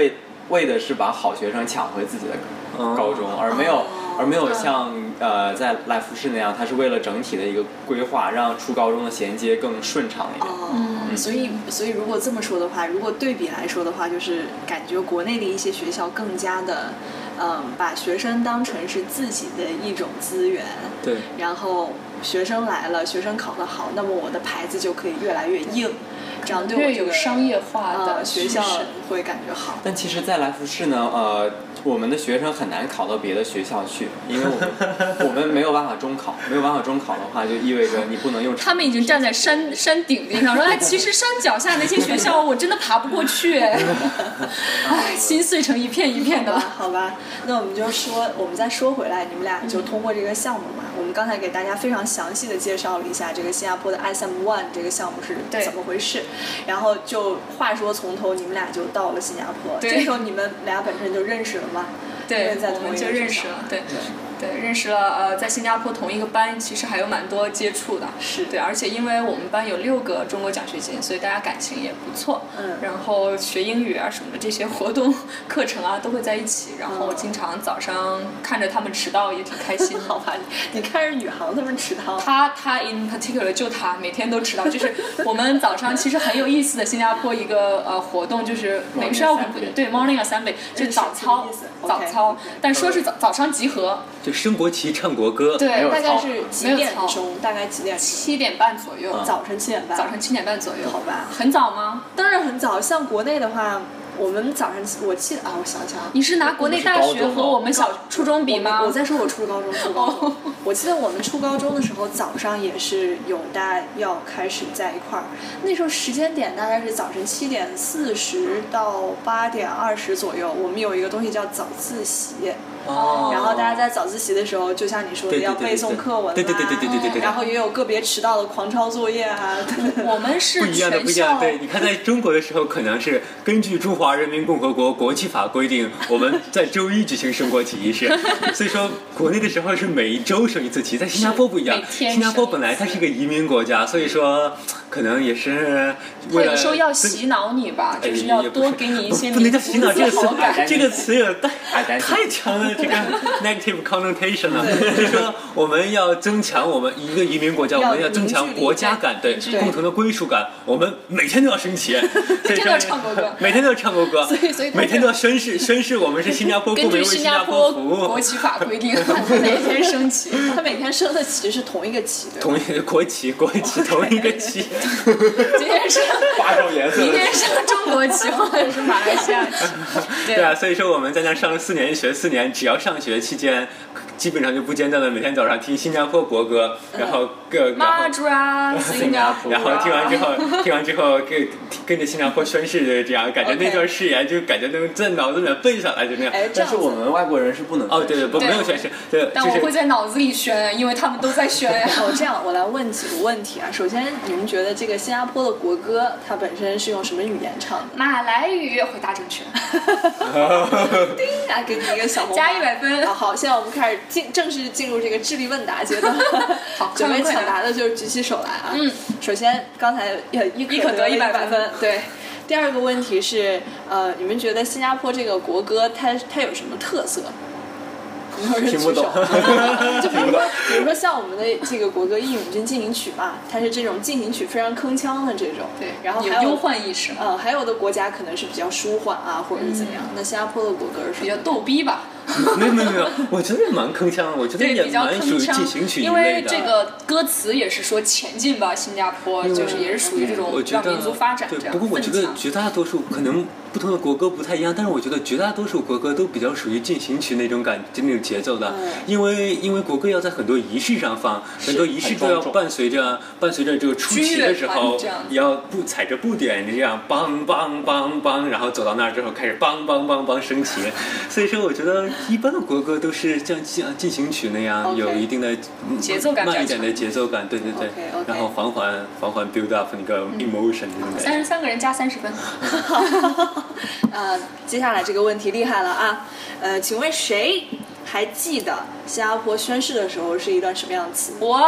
为的是把好学生抢回自己的哦高中，而没有而没有像呃在来福士那样，它是为了整体的一个规划，让初高中的衔接更顺畅一点。 哦，所以所以如果这么说的话，如果对比来说的话，就是感觉国内的一些学校更加的，嗯，把学生当成是自己的一种资源。 对。 然后学生来了，学生考得好，那么我的牌子就可以越来越硬，这样对我越这个有商业化的呃学校趋势会感觉好。 但其实，在来福士呢，呃，我们的学生很难考到别的学校去，因为我们我们没有办法中考，没有办法中考的话，就意味着你不能用。 他们已经站在山山顶顶上说：“哎，其实山脚下那些学校我真的爬不过去。”哎，心碎成一片一片的了。 好吧，那我们就说，我们再说回来，你们俩就通过这个项目嘛，我们刚才给大家非常详细的介绍了一下这个新加坡的 S M One 这个项目是怎么回事，然后就话说从头，你们俩就到了新加坡，这时候你们俩本身就认识了吗？ 对， 在我们就认识了，对。 对对，认识了呃，在新加坡同一个班，其实还有蛮多接触的。 是对，而且因为我们班有六个中国奖学金，所以大家感情也不错。 嗯。 然后学英语啊什么的这些活动、课程啊都会在一起，然后经常早上看着他们迟到也挺开心的。 好吧，你看着宇航他们迟到。 他他 in particular 就他每天都迟到，就是我们早上其实很有意思的新加坡一个呃活动，就是每个学校对 morning assembly 就是早操早操，但说是早早上集合。 就升国旗、唱国歌， 对， 大概是几点钟？大概几点？ 七点半左右。 早晨七点半。 早晨七点半左右。 好吧。 很早吗？ 当然很早。像国内的话，我们早上我记得啊，我想想。 你是拿国内大学和我们小初中比吗？ 我在说我初高中，初高中。我记得我们初高中的时候，早上也是有大家要开始在一块儿。那时候时间点大概是早晨七点四十到八点二十左右。我们有一个东西叫早自习。 哦， 然后大家在早自习的时候，就像你说的要背诵课文啊， 对对对对对对对对， 然后也有个别迟到的狂抄作业啊。 我们是不一样的，不一样的。对，你看在中国的时候，可能是根据《中华人民共和国国旗法》规定，我们在周一举行升国旗仪式。所以说，国内的时候是每一周升一次旗，在新加坡不一样。新加坡本来它是一个移民国家，所以说可能也是为了。 有的时候要洗脑你吧，就是要多给你一些不能叫洗脑这个词， 感。 这个词有太太强了。这个 negative connotation 了，就是说我们要增强我们一个移民国家，我们要增强国家感，对共同的归属感。我们每天都要升旗， 每天都要唱国歌， 每天都要唱国歌， 所以所以每天都要宣誓宣誓我们是新加坡公民，为新加坡服务。 国旗法规定，每天升旗， 他每天升的旗是同一个旗，对吧？ 同一个国旗，国旗同一个旗。 今天是八种颜色， 明天是中国旗或者是马来西亚旗。 对啊，所以说我们在那上了四年学四年，只要上学期间，基本上就不间断的每天早上听新加坡国歌，然后各马祖啊，新加坡， 然后听完之后，听完之后跟跟着新加坡宣誓的这样，感觉那段誓言就感觉能在脑子里面背下来，就那样。 但是我们外国人是不能哦，对对，不没有宣誓，对。 但我会在脑子里宣，因为他们都在宣呀。 哦，这样我来问几个问题啊。首先，你们觉得这个新加坡的国歌它本身是用什么语言唱的？ 马来语，回答正确。 叮啊，给你一个小红包， 加一百分。 好，好，现在我们开始进正式进入这个智力问答阶段。 好， 准备抢答的就举起手来啊。 嗯。 首先，刚才一一可得一百分，对。第二个问题是，呃，你们觉得新加坡这个国歌它它有什么特色？没有人举手。就比如说，比如说像我们的这个国歌《义勇军进行曲》嘛，它是这种进行曲非常铿锵的这种。 对。 然后还有忧患意识。 呃，还有的国家可能是比较舒缓啊，或者是怎样。嗯、那新加坡的国歌是比较逗逼吧？ 没有没有没有，我觉得蛮铿锵，我觉得也蛮属于进行曲一类的。 因为这个歌词也是说前进吧，新加坡就是也是属于这种让民族发展这样。 不过我觉得绝大多数可能不同的国歌不太一样，但是我觉得绝大多数国歌都比较属于进行曲那种感就那种节奏的， 嗯、 因为因为国歌要在很多仪式上放，很多仪式都要伴随着伴随着这个出旗的时候，也要步踩着步点这样梆梆梆梆，然后走到那儿之后开始梆梆梆梆升旗，所以说我觉得一般的国歌都是像像进行曲那样 okay, 有一定的节奏感， 慢一点的节奏感，对对对， okay, okay. 然后缓缓缓缓 build up 那个 emotion 那种感觉。 三十三个人加三十分。 呃，接下来这个问题厉害了啊！呃，请问谁还记得新加坡宣誓的时候是一段什么样的词？ 我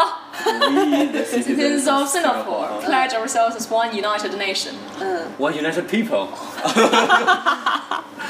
Citizens of Singapore pledge ourselves as one united nation. 嗯 ，One united people.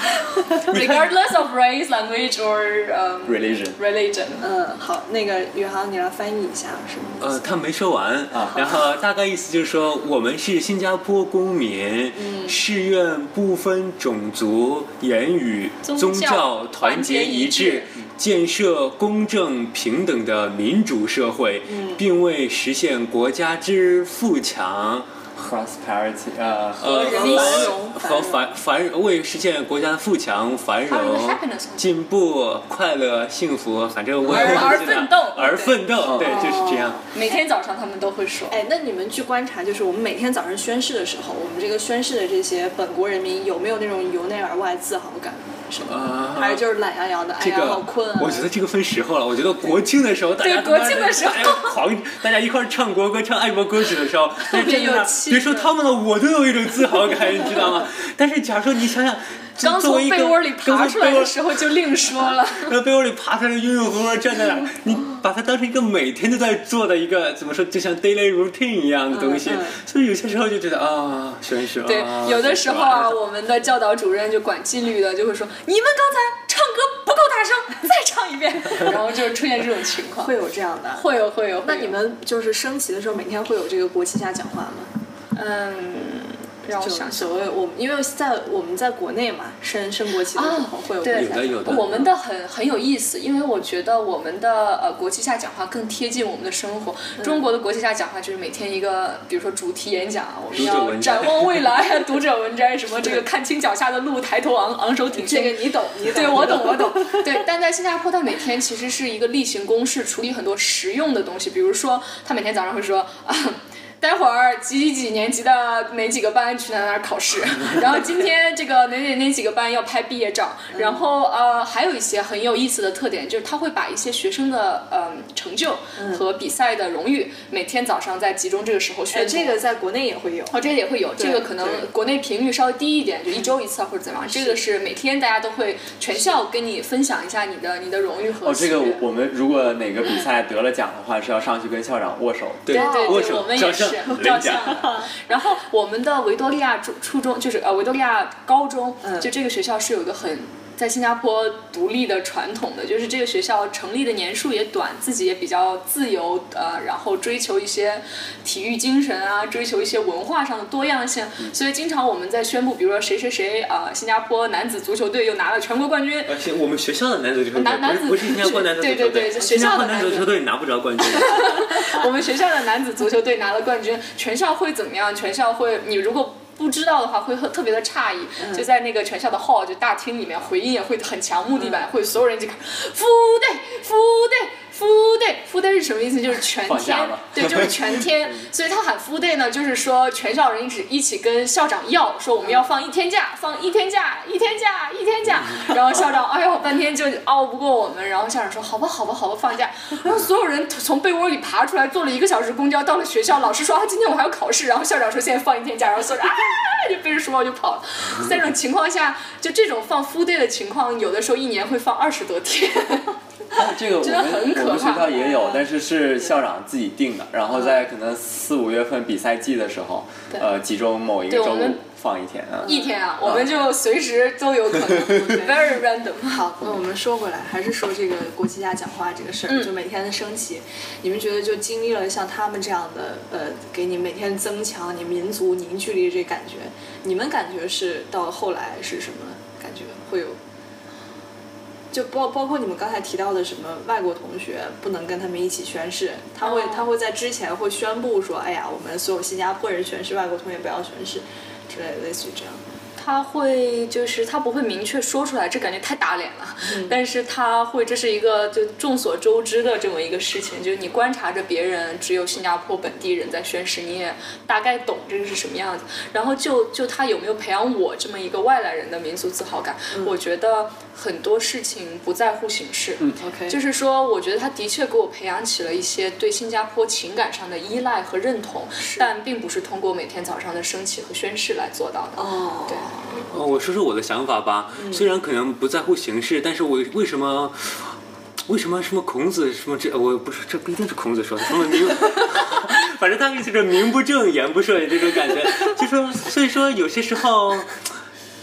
regardless of race, language or um, religion religion。 嗯，好，那个宇航，你来翻译一下是吗？ 呃，他没说完啊，然后大概意思就是说，我们是新加坡公民，嗯、誓愿不分种族、言语、宗教团结一致，建设公正平等的民主社会，嗯、并为实现国家之富强。 prosperity 呃和繁荣和繁繁为实现国家的富强繁荣进步快乐幸福，反正我也而奋斗而奋斗，对，就是这样。 每天早上他们都会说。 哎，那你们去观察，就是我们每天早上宣誓的时候，我们这个宣誓的这些本国人民有没有那种由内而外自豪感？是吗？ 呃、 还是就是懒洋洋的？ 这个、 哎呀，好困啊！ 我觉得这个分时候了。我觉得国庆的时候，大家对国庆的时候狂，大家一块唱国歌、唱爱国歌曲的时候， 特别有气氛。 别说他们了，我都有一种自豪感，你知道吗？但是假如说你想想， 刚从被窝里爬出来的时候就另说了。 那被窝里爬出来，晕晕乎乎站在那儿，你把它当成一个每天都在做的一个怎么说，就像 daily routine 一样的东西。嗯嗯、所以有些时候就觉得啊，宣誓啊。 对，有的时候啊，我们的教导主任就管纪律的就会说，你们刚才唱歌不够大声，再唱一遍，然后就出现这种情况。 会有这样的？ 会有，会有。 那你们就是升旗的时候，每天会有这个国旗下讲话吗？ 嗯。让我想所谓我们，因为在我们在国内嘛，升升国旗的时候会有对有的有的。 我们的很很有意思，因为我觉得我们的呃国旗下讲话更贴近我们的生活。嗯、中国的国旗下讲话就是每天一个，比如说主题演讲，我们要展望未来，读者文摘什么这个看清脚下的路，抬头昂昂首挺胸。 这个你懂，你懂。 对，我懂，我懂。对，但在新加坡，他每天其实是一个例行公事，处理很多实用的东西，比如说他每天早上会说啊。待会儿几几几年级的哪几个班去哪哪考试，然后今天这个哪哪哪几个班要拍毕业照，然后呃还有一些很有意思的特点，就是他会把一些学生的嗯、呃、成就和比赛的荣誉，每天早上在集中这个时候宣布。 这个在国内也会有， 哦，这个也会有，这个可能国内频率稍微低一点，就一周一次或者怎么样。这个是每天大家都会全校跟你分享一下你的你的荣誉和。 哦，这个我们如果哪个比赛得了奖的话，是要上去跟校长握手。 对对对， 对，我们也是。照相的，然后我们的维多利亚初初中就是呃维多利亚高中，嗯、就这个学校是有一个很在新加坡独立的传统的，就是这个学校成立的年数也短，自己也比较自由，呃，然后追求一些体育精神啊，追求一些文化上的多样性，嗯、所以经常我们在宣布，比如说谁谁谁啊、呃，新加坡男子足球队又拿了全国冠军。 而且我们学校的男子足球队， 男男子不是新加坡男子足球队， 对对对，学校的男子足球队拿不着冠军。 我们学校的男子足球队拿了冠军，全校会怎么样？全校会，你如果不知道的话会特别的诧异，嗯、就在那个全校的 hall 就大厅里面，回音也会很强，木地板会所有人就看副队副队副队副队是什么意思？就是全天，对，就是全天。所以他喊副队呢，就是说全校人一起一起跟校长要说我们要放一天假，放一天假，一天假，一天假。然后校长哎呦半天就熬不过我们，然后校长说好吧好吧好吧放假。然后所有人从被窝里爬出来，坐了一个小时公交到了学校，老师说啊今天我还要考试，然后校长说现在放一天假，然后所有人啊就背着书包就跑了。在这种情况下，就这种放副队的情况，有的时候一年会放二十多天。 这个我们我们学校也有，但是是校长自己定的，然后在可能四五月份比赛季的时候，呃，集中某一个周五放一天啊。 一天啊，我们就随时都有可能 ，very random。 好，那我们说回来，还是说这个国旗下讲话这个事儿，嗯、就每天的升旗，你们觉得就经历了像他们这样的，呃，给你每天增强你民族凝聚力这感觉，你们感觉是到后来是什么感觉？会有？就包包括你们刚才提到的什么外国同学不能跟他们一起宣誓，他会、oh. 他会在之前会宣布说，哎呀，我们所有新加坡人宣誓，外国同学不要宣誓之类的，类似于这样。 他会就是他不会明确说出来，这感觉太打脸了。嗯、但是他会，这是一个就众所周知的这么一个事情，就是你观察着别人，只有新加坡本地人在宣誓，你也大概懂这个是什么样子。然后就就他有没有培养我这么一个外来人的民族自豪感？嗯、我觉得很多事情不在乎形式。 嗯 OK， 就是说，我觉得他的确给我培养起了一些对新加坡情感上的依赖和认同，但并不是通过每天早上的升旗和宣誓来做到的。 哦， 对。 呃，我说说我的想法吧。嗯、虽然可能不在乎形式，但是我为什么，为什么什么孔子什么这，我不是这不一定是孔子说的，什么名，反正他意思是名不正言不顺这种感觉。就说，所以说有些时候，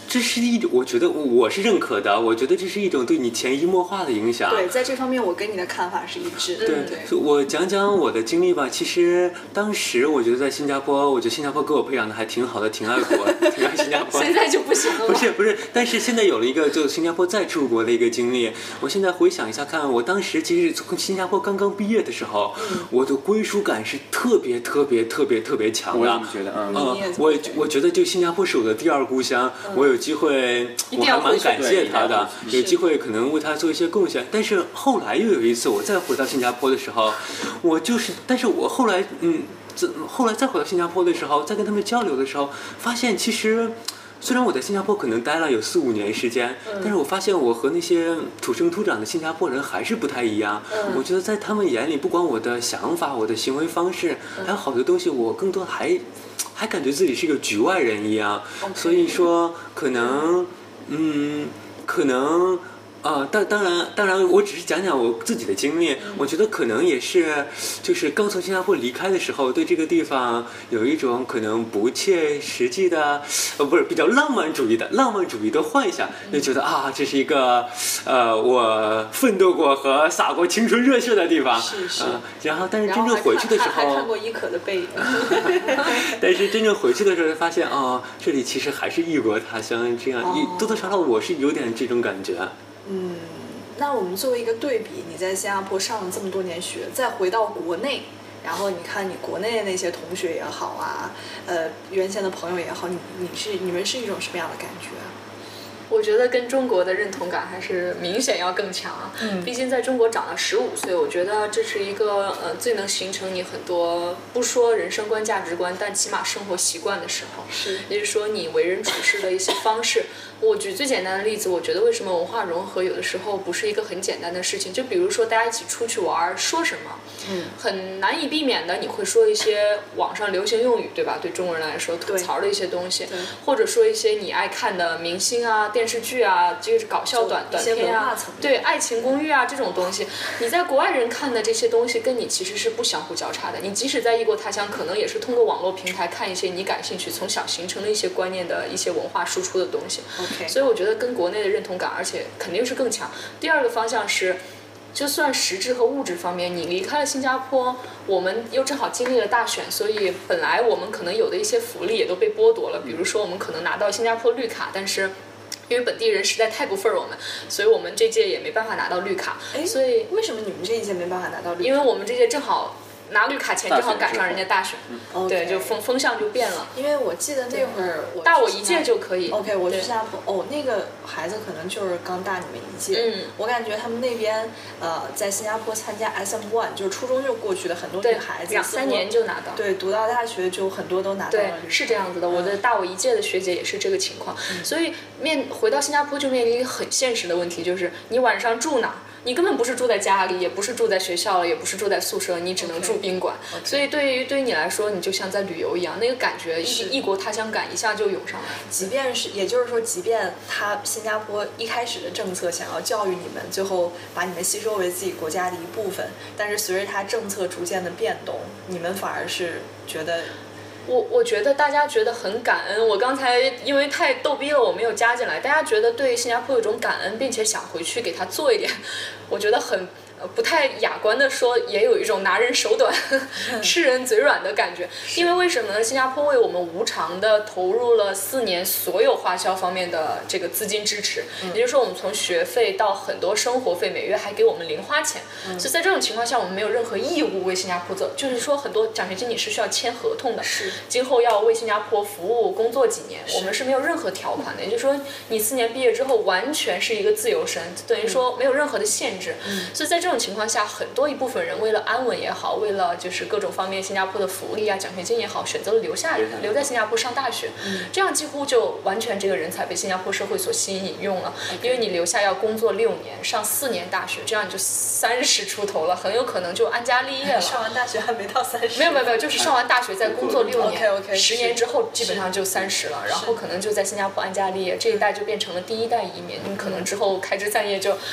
这是一种，我觉得我是认可的。我觉得这是一种对你潜移默化的影响。 对，在这方面我跟你的看法是一致的。 对， 对我讲讲我的经历吧。其实当时我觉得在新加坡，我觉得新加坡给我培养的还挺好的，挺爱国，挺爱新加坡。 现在就不行了吗？ 不是不是，但是现在有了一个就新加坡再出国的一个经历。我现在回想一下看，我当时其实从新加坡刚刚毕业的时候，嗯、我的归属感是特别特别特别特别强的。 我也觉得，嗯， 嗯，我我觉得就新加坡是我的第二故乡，嗯、我有机会，我还蛮感谢他的，有机会可能为他做一些贡献。但是后来又有一次，我再回到新加坡的时候，我就是，但是我后来，嗯，后来再回到新加坡的时候，再跟他们交流的时候，发现其实。虽然我在新加坡可能待了有四五年时间，嗯、但是我发现我和那些土生土长的新加坡人还是不太一样。嗯、我觉得在他们眼里，不管我的想法、我的行为方式，嗯、还有好多东西，我更多还还感觉自己是一个局外人一样。Okay. 所以说，可能，嗯，可能。啊、呃，当当然，当然，我只是讲讲我自己的经历。嗯、我觉得可能也是，就是刚从新加坡离开的时候，对这个地方有一种可能不切实际的，呃，不是比较浪漫主义的浪漫主义的幻想，就觉得啊，这是一个呃我奋斗过和洒过青春热血的地方。 是是。 呃、然后，但是真正回去的时候， 还看过伊可的背影。 但是真正回去的时候，发现哦，这里其实还是异国他乡，这样一、哦、多多少少我是有点这种感觉。 嗯，那我们作为一个对比，你在新加坡上了这么多年学，再回到国内，然后你看你国内的那些同学也好啊，呃，原先的朋友也好，你你是你们是一种什么样的感觉？ 我觉得跟中国的认同感还是明显要更强。嗯，毕竟在中国长到十五岁，我觉得这是一个呃最能形成你很多不说人生观、价值观，但起码生活习惯的时候。是，也就是说你为人处事的一些方式。我举最简单的例子，我觉得为什么文化融合有的时候不是一个很简单的事情？就比如说大家一起出去玩，说什么，嗯，很难以避免的，你会说一些网上流行用语，对吧？对中国人来说，吐槽的一些东西，或者说一些你爱看的明星啊、电视剧啊，这个搞笑短短片啊，对，爱情公寓啊这种东西，你在国外人看的这些东西，跟你其实是不相互交叉的。你即使在异国他乡，可能也是通过网络平台看一些你感兴趣、从小形成的一些观念的一些文化输出的东西。Okay. 所以我觉得跟国内的认同感，而且肯定是更强。第二个方向是，就算实质和物质方面，你离开了新加坡，我们又正好经历了大选，所以本来我们可能有的一些福利也都被剥夺了。比如说，我们可能拿到新加坡绿卡，但是因为本地人实在太不忿我们，所以我们这届也没办法拿到绿卡。所以为什么你们这一届没办法拿到绿卡？ 因为我们这届正好。拿绿卡前正好赶上人家大选， 嗯、 对，就风风向就变了。 因为我记得那会儿我大我一届就可以。 OK， 我去新加坡，哦，那个孩子可能就是刚大你们一届。嗯，我感觉他们那边呃，在新加坡参加 S M 一，就是初中就过去的很多女孩子， 两三年就拿到。 对，读到大学就很多都拿到了绿卡。 对，是这样子的。我的大我一届的学姐也是这个情况，嗯、所以面回到新加坡就面临一个很现实的问题，就是你晚上住哪儿？你根本不是住在家里，也不是住在学校，也不是住在宿舍，你只能住宾馆。Okay. Okay. 所以对于对于你来说，你就像在旅游一样，那个感觉异异国他乡感一下就涌上来。 即便是，也就是说，即便他新加坡一开始的政策想要教育你们，最后把你们吸收为自己国家的一部分，但是随着他政策逐渐的变动，你们反而是觉得。 我我觉得大家觉得很感恩，我刚才因为太逗逼了，我没有加进来。大家觉得对新加坡有种感恩，并且想回去给他做一点，我觉得很不太雅观的说，也有一种拿人手短、吃人嘴软的感觉。因为为什么呢？新加坡为我们无偿的投入了四年所有花销方面的这个资金支持，嗯、也就是说，我们从学费到很多生活费，每月还给我们零花钱。嗯、所以在这种情况下，我们没有任何义务为新加坡做，就是说，很多奖学金你是需要签合同的，是今后要为新加坡服务工作几年，我们是没有任何条款的。也就是说，你四年毕业之后，完全是一个自由身，等于说没有任何的限制。嗯、所以在这这种情况下，很多一部分人为了安稳也好，为了就是各种方面新加坡的福利啊、奖学金也好，选择了留下留在新加坡上大学。嗯、这样几乎就完全这个人才被新加坡社会所吸引引用了。Okay. 因为你留下要工作六年，上四年大学，这样你就三十出头了，很有可能就安家立业了。 上完大学还没到三十？ 没有没有没有，就是上完大学再工作六年， okay, okay, 十年之后基本上就三十了，然后可能就在新加坡安家立业，这一代就变成了第一代移民。你可能之后开枝散叶就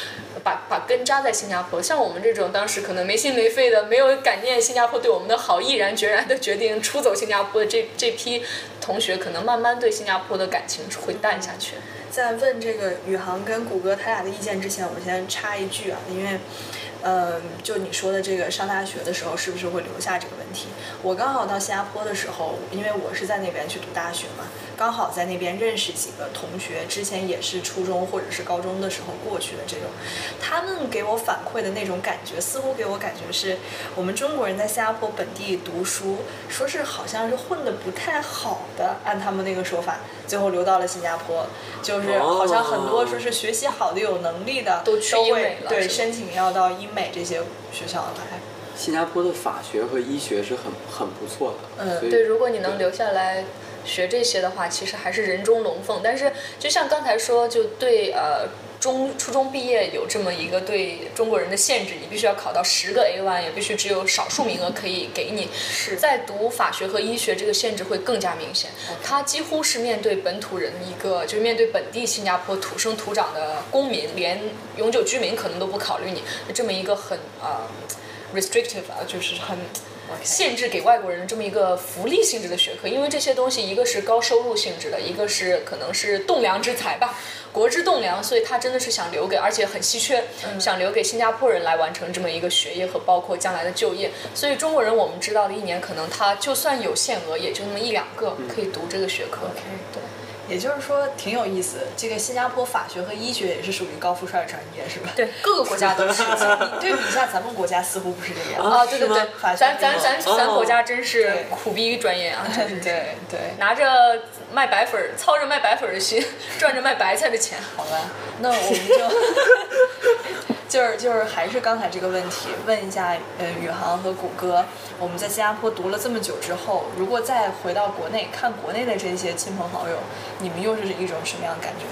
把把根扎在新加坡。像我们这种当时可能没心没肺的，没有感念新加坡对我们的好，毅然决然的决定出走新加坡的这这批同学，可能慢慢对新加坡的感情会淡下去。 在问这个宇航跟谷歌他俩的意见之前，我先插一句啊，因为。呃，就你说的这个上大学的时候是不是会留下这个问题？我刚好到新加坡的时候，因为我是在那边去读大学嘛，刚好在那边认识几个同学，之前也是初中或者是高中的时候过去的这种，他们给我反馈的那种感觉，似乎给我感觉是我们中国人在新加坡本地读书，说是好像是混得不太好的，按他们那个说法，最后留到了新加坡，就是好像很多说是学习好的、有能力的都去英美了， 对，申请要到英美这些学校来。 新加坡的法学和医学是很很不错的， 嗯，对，如果你能留下来学这些的话，其实还是人中龙凤。但是就像刚才说，就对呃中初中毕业有这么一个对中国人的限制，你必须要考到十个 A 一，也必须只有少数名额可以给你。 是在读法学和医学，这个限制会更加明显。它几乎是面对本土人一个，就是面对本地新加坡土生土长的公民，连永久居民可能都不考虑你，这么一个很呃 restrictive 啊，就是很。限制给外国人的这么一个福利性质的学科，因为这些东西一个是高收入性质的，一个是可能是栋梁之才吧，国之栋梁，所以他真的是想留给，而且很稀缺，嗯、想留给新加坡人来完成这么一个学业和包括将来的就业。所以中国人我们知道的一年可能他就算有限额，也就那么一两个可以读这个学科。 嗯、 对。 也就是说挺有意思，这个新加坡法学和医学也是属于高富帅专业，是吧？ 对，各个国家都是。 你对比一下咱们国家，似乎不是这样啊！对对对， 咱咱咱咱咱国家真是苦逼专业啊！真是对对， 拿着卖白粉、操着卖白粉的心，赚着卖白菜的钱。 好吧，那我们就就是就是还是刚才这个问题，问一下呃宇航和谷歌，我们在新加坡读了这么久之后，如果再回到国内看国内的这些亲朋好友，你们又是一种什么样的感觉？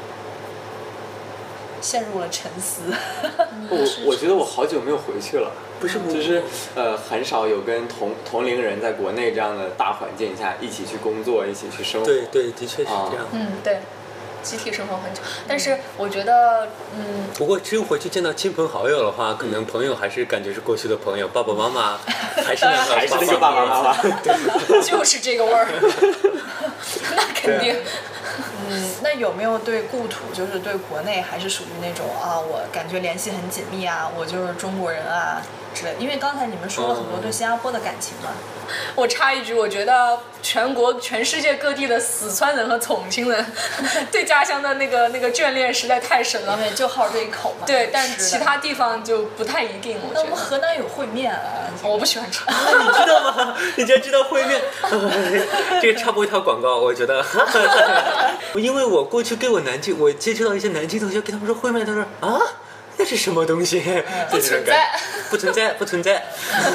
陷入了沉思。 我我觉得我好久没有回去了，不是，就是呃很少有跟同同龄人在国内这样的大环境下一起去工作，一起去生活。 对对，的确是这样。 啊、嗯，对。集体生活很久，但是我觉得，嗯。 不过真回去见到亲朋好友的话，可能朋友还是感觉是过去的朋友，爸爸妈妈还是那个还是那个爸爸妈妈， 对，就是这个味儿。那肯定。 嗯，那有没有对故土，就是对国内，还是属于那种啊，我感觉联系很紧密啊，我就是中国人啊之类的？因为刚才你们说了很多对新加坡的感情嘛。 我插一句，我觉得全国、全世界各地的四川人和重庆人对家乡的那个那个眷恋实在太深了， 因为就好这一口嘛。 对，但其他地方就不太一定。我觉得。 那我们河南有烩面啊， 我不喜欢吃。 你知道吗？你居然知道烩面？这个插播一条广告，我觉得，因为我过去给我南京，我接触到一些南京同学，跟他们说烩面，他说啊。那是什么东西？ 不存在， 不存在，不存在。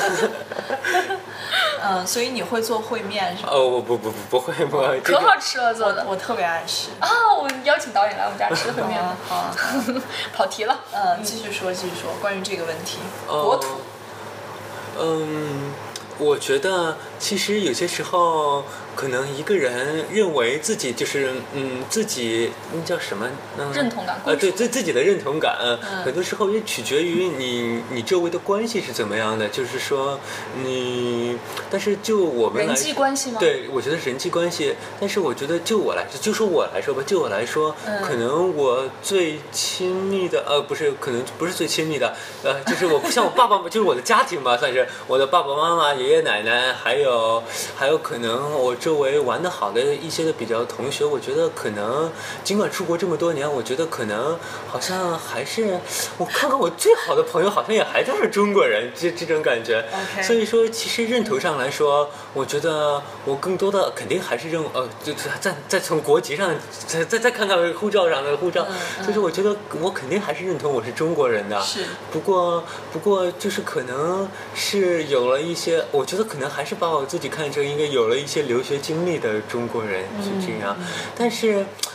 嗯，所以你会做烩面是吧？ 哦，我不不不不会，不会。 可好吃了做的， 我特别爱吃。 啊，我邀请导演来我们家吃烩面。 好啊， 跑题了。 嗯，继续说，继续说，关于这个问题， 国土。 嗯，我觉得其实有些时候。可能一个人认为自己就是嗯自己那叫什么呢？ 认同感。 呃，对，自自己的认同感， 嗯、 很多时候也取决于你你周围的关系是怎么样的。就是说你，但是就我们来人际关系吗？ 对，我觉得人际关系。但是我觉得就我来说，就说我来说吧，就我来说， 嗯、 可能我最亲密的呃不是，可能不是最亲密的，呃，就是我像我爸爸，就是我的家庭吧，算是我的爸爸妈妈、爷爷奶奶，还有还有可能我。周围玩得好的一些的比较同学，我觉得可能尽管出国这么多年，我觉得可能好像还是我看看我最好的朋友，好像也还都是中国人，这这种感觉。 Okay. 所以说，其实认同上来说，我觉得我更多的肯定还是认呃，就再再从国籍上再再再看看护照上的护照， 嗯、 就是我觉得我肯定还是认同我是中国人的。 是。 不过不过就是可能是有了一些，我觉得可能还是把我自己看成一个有了一些留学经历的中国人是这样， 嗯嗯、 但是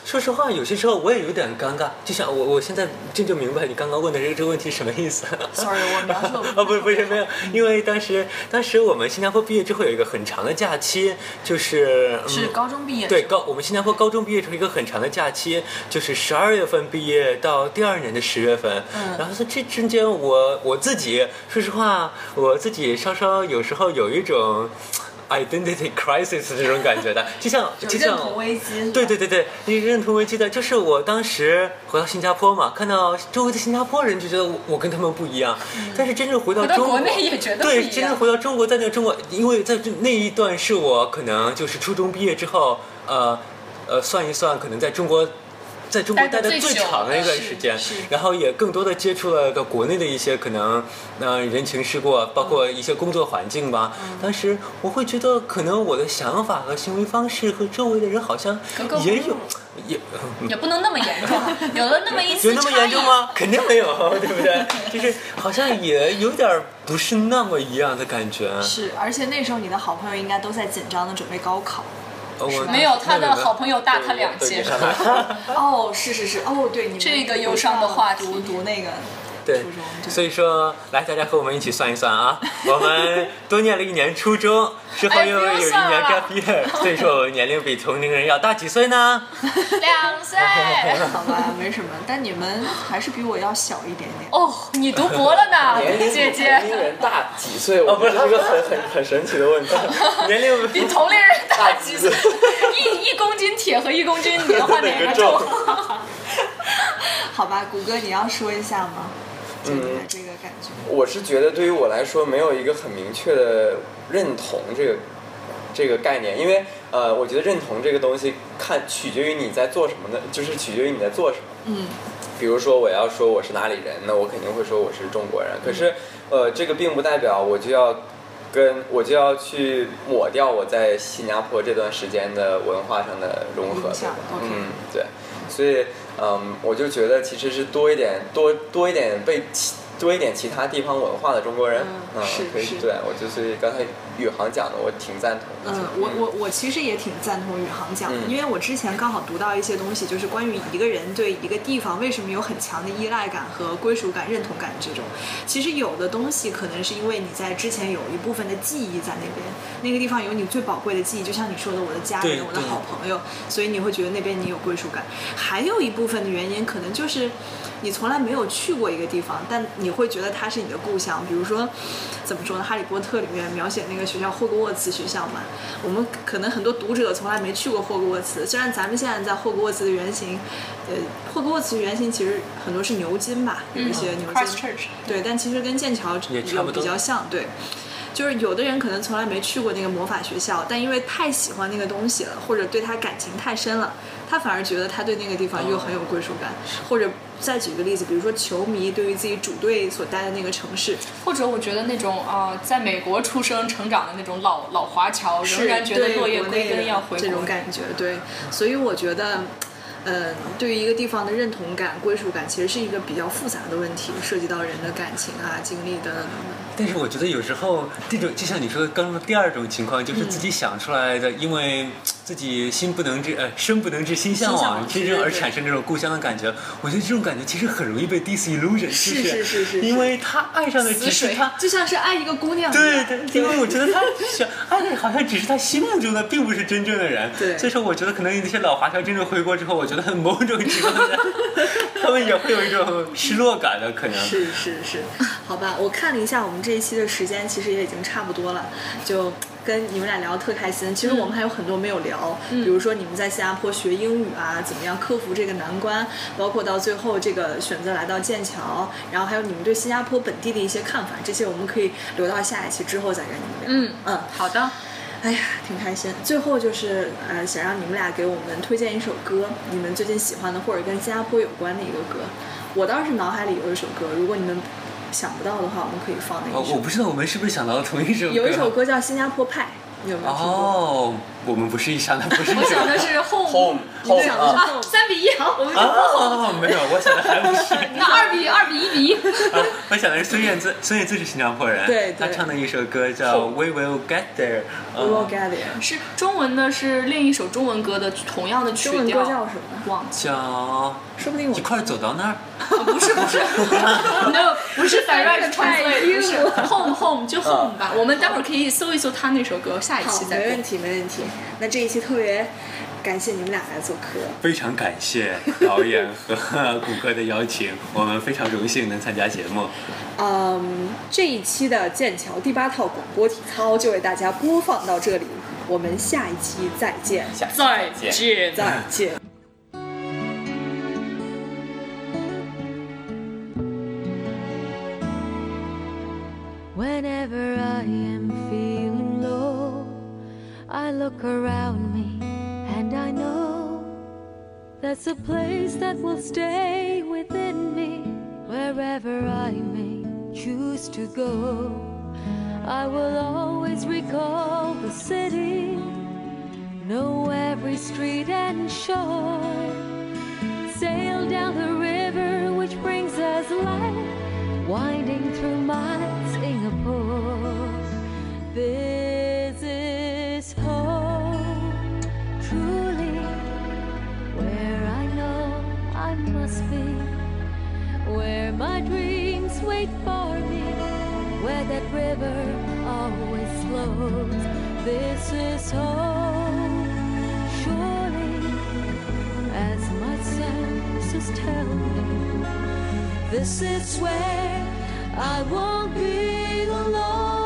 说实话，有些时候我也有点尴尬，就想我我现在真正明白你刚刚问的这个这个问题什么意思。 Sorry， 我描述啊，不是不是没有，因为当时当时我们新加坡毕业之后有一个很长的假期，就是、嗯、 是高中毕业对高我们新加坡高中毕业之后一个很长的假期，就是十二月份毕业到第二年的十月份，嗯，然后在这中间我我自己说实话，我自己稍稍有时候有一种。identity crisis 这种感觉的，就像就像认同危机， 对对对对，你认同危机的，就是我当时回到新加坡嘛，看到周围的新加坡人就觉得我我跟他们不一样，嗯、但是真正回到中国， 国内也觉得不一样， 对，真正回到中国，在那个中国，因为在那一段是我可能就是初中毕业之后，呃呃算一算，可能在中国。在中国待的最长的一段时间，然后也更多的接触了国内的一些可能，呃，人情世故，包括一些工作环境吧。嗯、当时我会觉得，可能我的想法和行为方式和周围的人好像也有，也也不能那么严重，有了那么一丝有那么严重吗？肯定没有，对不对？就是好像也有点不是那么一样的感觉。 是，而且那时候你的好朋友应该都在紧张的准备高考。 没有，他的好朋友大他两届。 哦，是是是，哦，对，你们这个忧伤的话题， 读读那个。 对，所以说，来，大家和我们一起算一算啊，我们多念了一年初中，之后又有一年 gap year， 所以说我年龄比同龄人要大几岁呢？ 两岁。 好吧，没什么，但你们还是比我要小一点点。 哦，你读博了呢，姐姐。 同龄人大几岁？哦，不是，这是一个很很很神奇的问题。年龄比同龄人大几岁？一一公斤铁和一公斤棉花哪个重？ 好吧，谷歌，你要说一下吗？嗯，这个感觉， 我是觉得对于我来说没有一个很明确的认同这个这个概念，因为呃，我觉得认同这个东西看取决于你在做什么呢，就是取决于你在做什么。 嗯， 比如说我要说我是哪里人，那我肯定会说我是中国人，可是呃，这个并不代表我就要跟我就要去抹掉我在新加坡这段时间的文化上的融合，对吧？嗯，对，所以。嗯，我就觉得其实是多一点多多一点被其多一点其他地方文化的中国人， 嗯，是可以是， 对我就是刚才宇航讲的，我挺赞同的。 嗯，我我我其实也挺赞同宇航讲的，嗯、因为我之前刚好读到一些东西，就是关于一个人对一个地方为什么有很强的依赖感和归属感、认同感这种。其实有的东西可能是因为你在之前有一部分的记忆在那边，那个地方有你最宝贵的记忆，就像你说的，我的家人、我的好朋友，所以你会觉得那边你有归属感。还有一部分的原因可能就是你从来没有去过一个地方，但你会觉得它是你的故乡。比如说怎么说呢，哈利波特里面描写那个学校霍格沃茨学校嘛，我们可能很多读者从来没去过霍格沃茨，虽然咱们现在在霍格沃茨的原型呃，霍格沃茨原型其实很多是牛津吧，有一些牛津、 嗯、 对，但其实跟剑桥有比较像，对，就是有的人可能从来没去过那个魔法学校，但因为太喜欢那个东西了，或者对他感情太深了，他反而觉得他对那个地方又很有归属感。或者再举个例子，比如说球迷对于自己主队所待的那个城市， 或者我觉得那种啊、呃，在美国出生成长的那种老老华侨，仍然觉得落叶归根要回国这种感觉，对，所以我觉得。嗯，对于一个地方的认同感、归属感，其实是一个比较复杂的问题，涉及到人的感情啊、经历等等等等。 但是我觉得有时候这种，就像你说的刚刚的第二种情况，就是自己想出来的，嗯、因为自己心不能至，呃，身不能至，心向往之中而产生这种故乡的感觉。我觉得这种感觉其实很容易被 disillusion， 是是是是， 因为他爱上的只是他， 就像是爱一个姑娘。 对对，因为我觉得他想爱的好像只是他心目中的，并不是真正的人。 对， 所以说我觉得可能那些老华侨真正回国之后，我觉得某种情况下，他们也会有一种失落感的可能。 是是是，好吧，我看了一下我们这一期的时间，其实也已经差不多了，就跟你们俩聊得特开心。其实我们还有很多没有聊，嗯、比如说你们在新加坡学英语啊，怎么样克服这个难关，包括到最后这个选择来到剑桥，然后还有你们对新加坡本地的一些看法，这些我们可以留到下一期之后再跟你们聊。 嗯嗯，好的。 哎呀，挺开心。最后就是呃，想让你们俩给我们推荐一首歌，你们最近喜欢的或者跟新加坡有关的一个歌。我倒是脑海里有一首歌，如果你们想不到的话，我们可以放那一首。 哦，我不知道我们是不是想到同一首歌。 有一首歌叫《新加坡派》，你有没有听过？ 哦， 我们不是一想的不是我想的是 home home 你 home 想的是啊， home 三比一，好，我们就啊，没有，我想的还不是。 那二比二比一比一。 啊，我想的是孙燕姿，孙燕姿是新加坡人， 对对她唱的一首歌叫《We Will Get There》。 We will get there。 是中文的，是另一首中文歌的同样的曲中文歌调， 叫什么？ 忘记叫说不定我一块儿走到那儿。 了，不是不是，no， 不是 direct translate， 不是 home home 就 home 吧。我们待会儿可以搜一搜他那首歌，下一好， 期再播没问。题，没问题。那这一期特别感谢你们俩来做客。 非常感谢导演和谷歌的邀请，我们非常荣幸能参加节目。 嗯，这一期的剑桥第八套广播体操就为大家播放到这里，我们下一期再见， 下期再见。 见。 再见。 Whenever I am feeling low, I look around me and I know that's a place that will stay within me. Wherever I may choose to go, I will always recall the city, know every street and shore, sail down the river which brings us life, winding through my Singapore. This is home, truly, where I know I must be, where my dreams wait for me, where that river always flows. This is home, surely, as my senses tell me. This is where I won't be alone.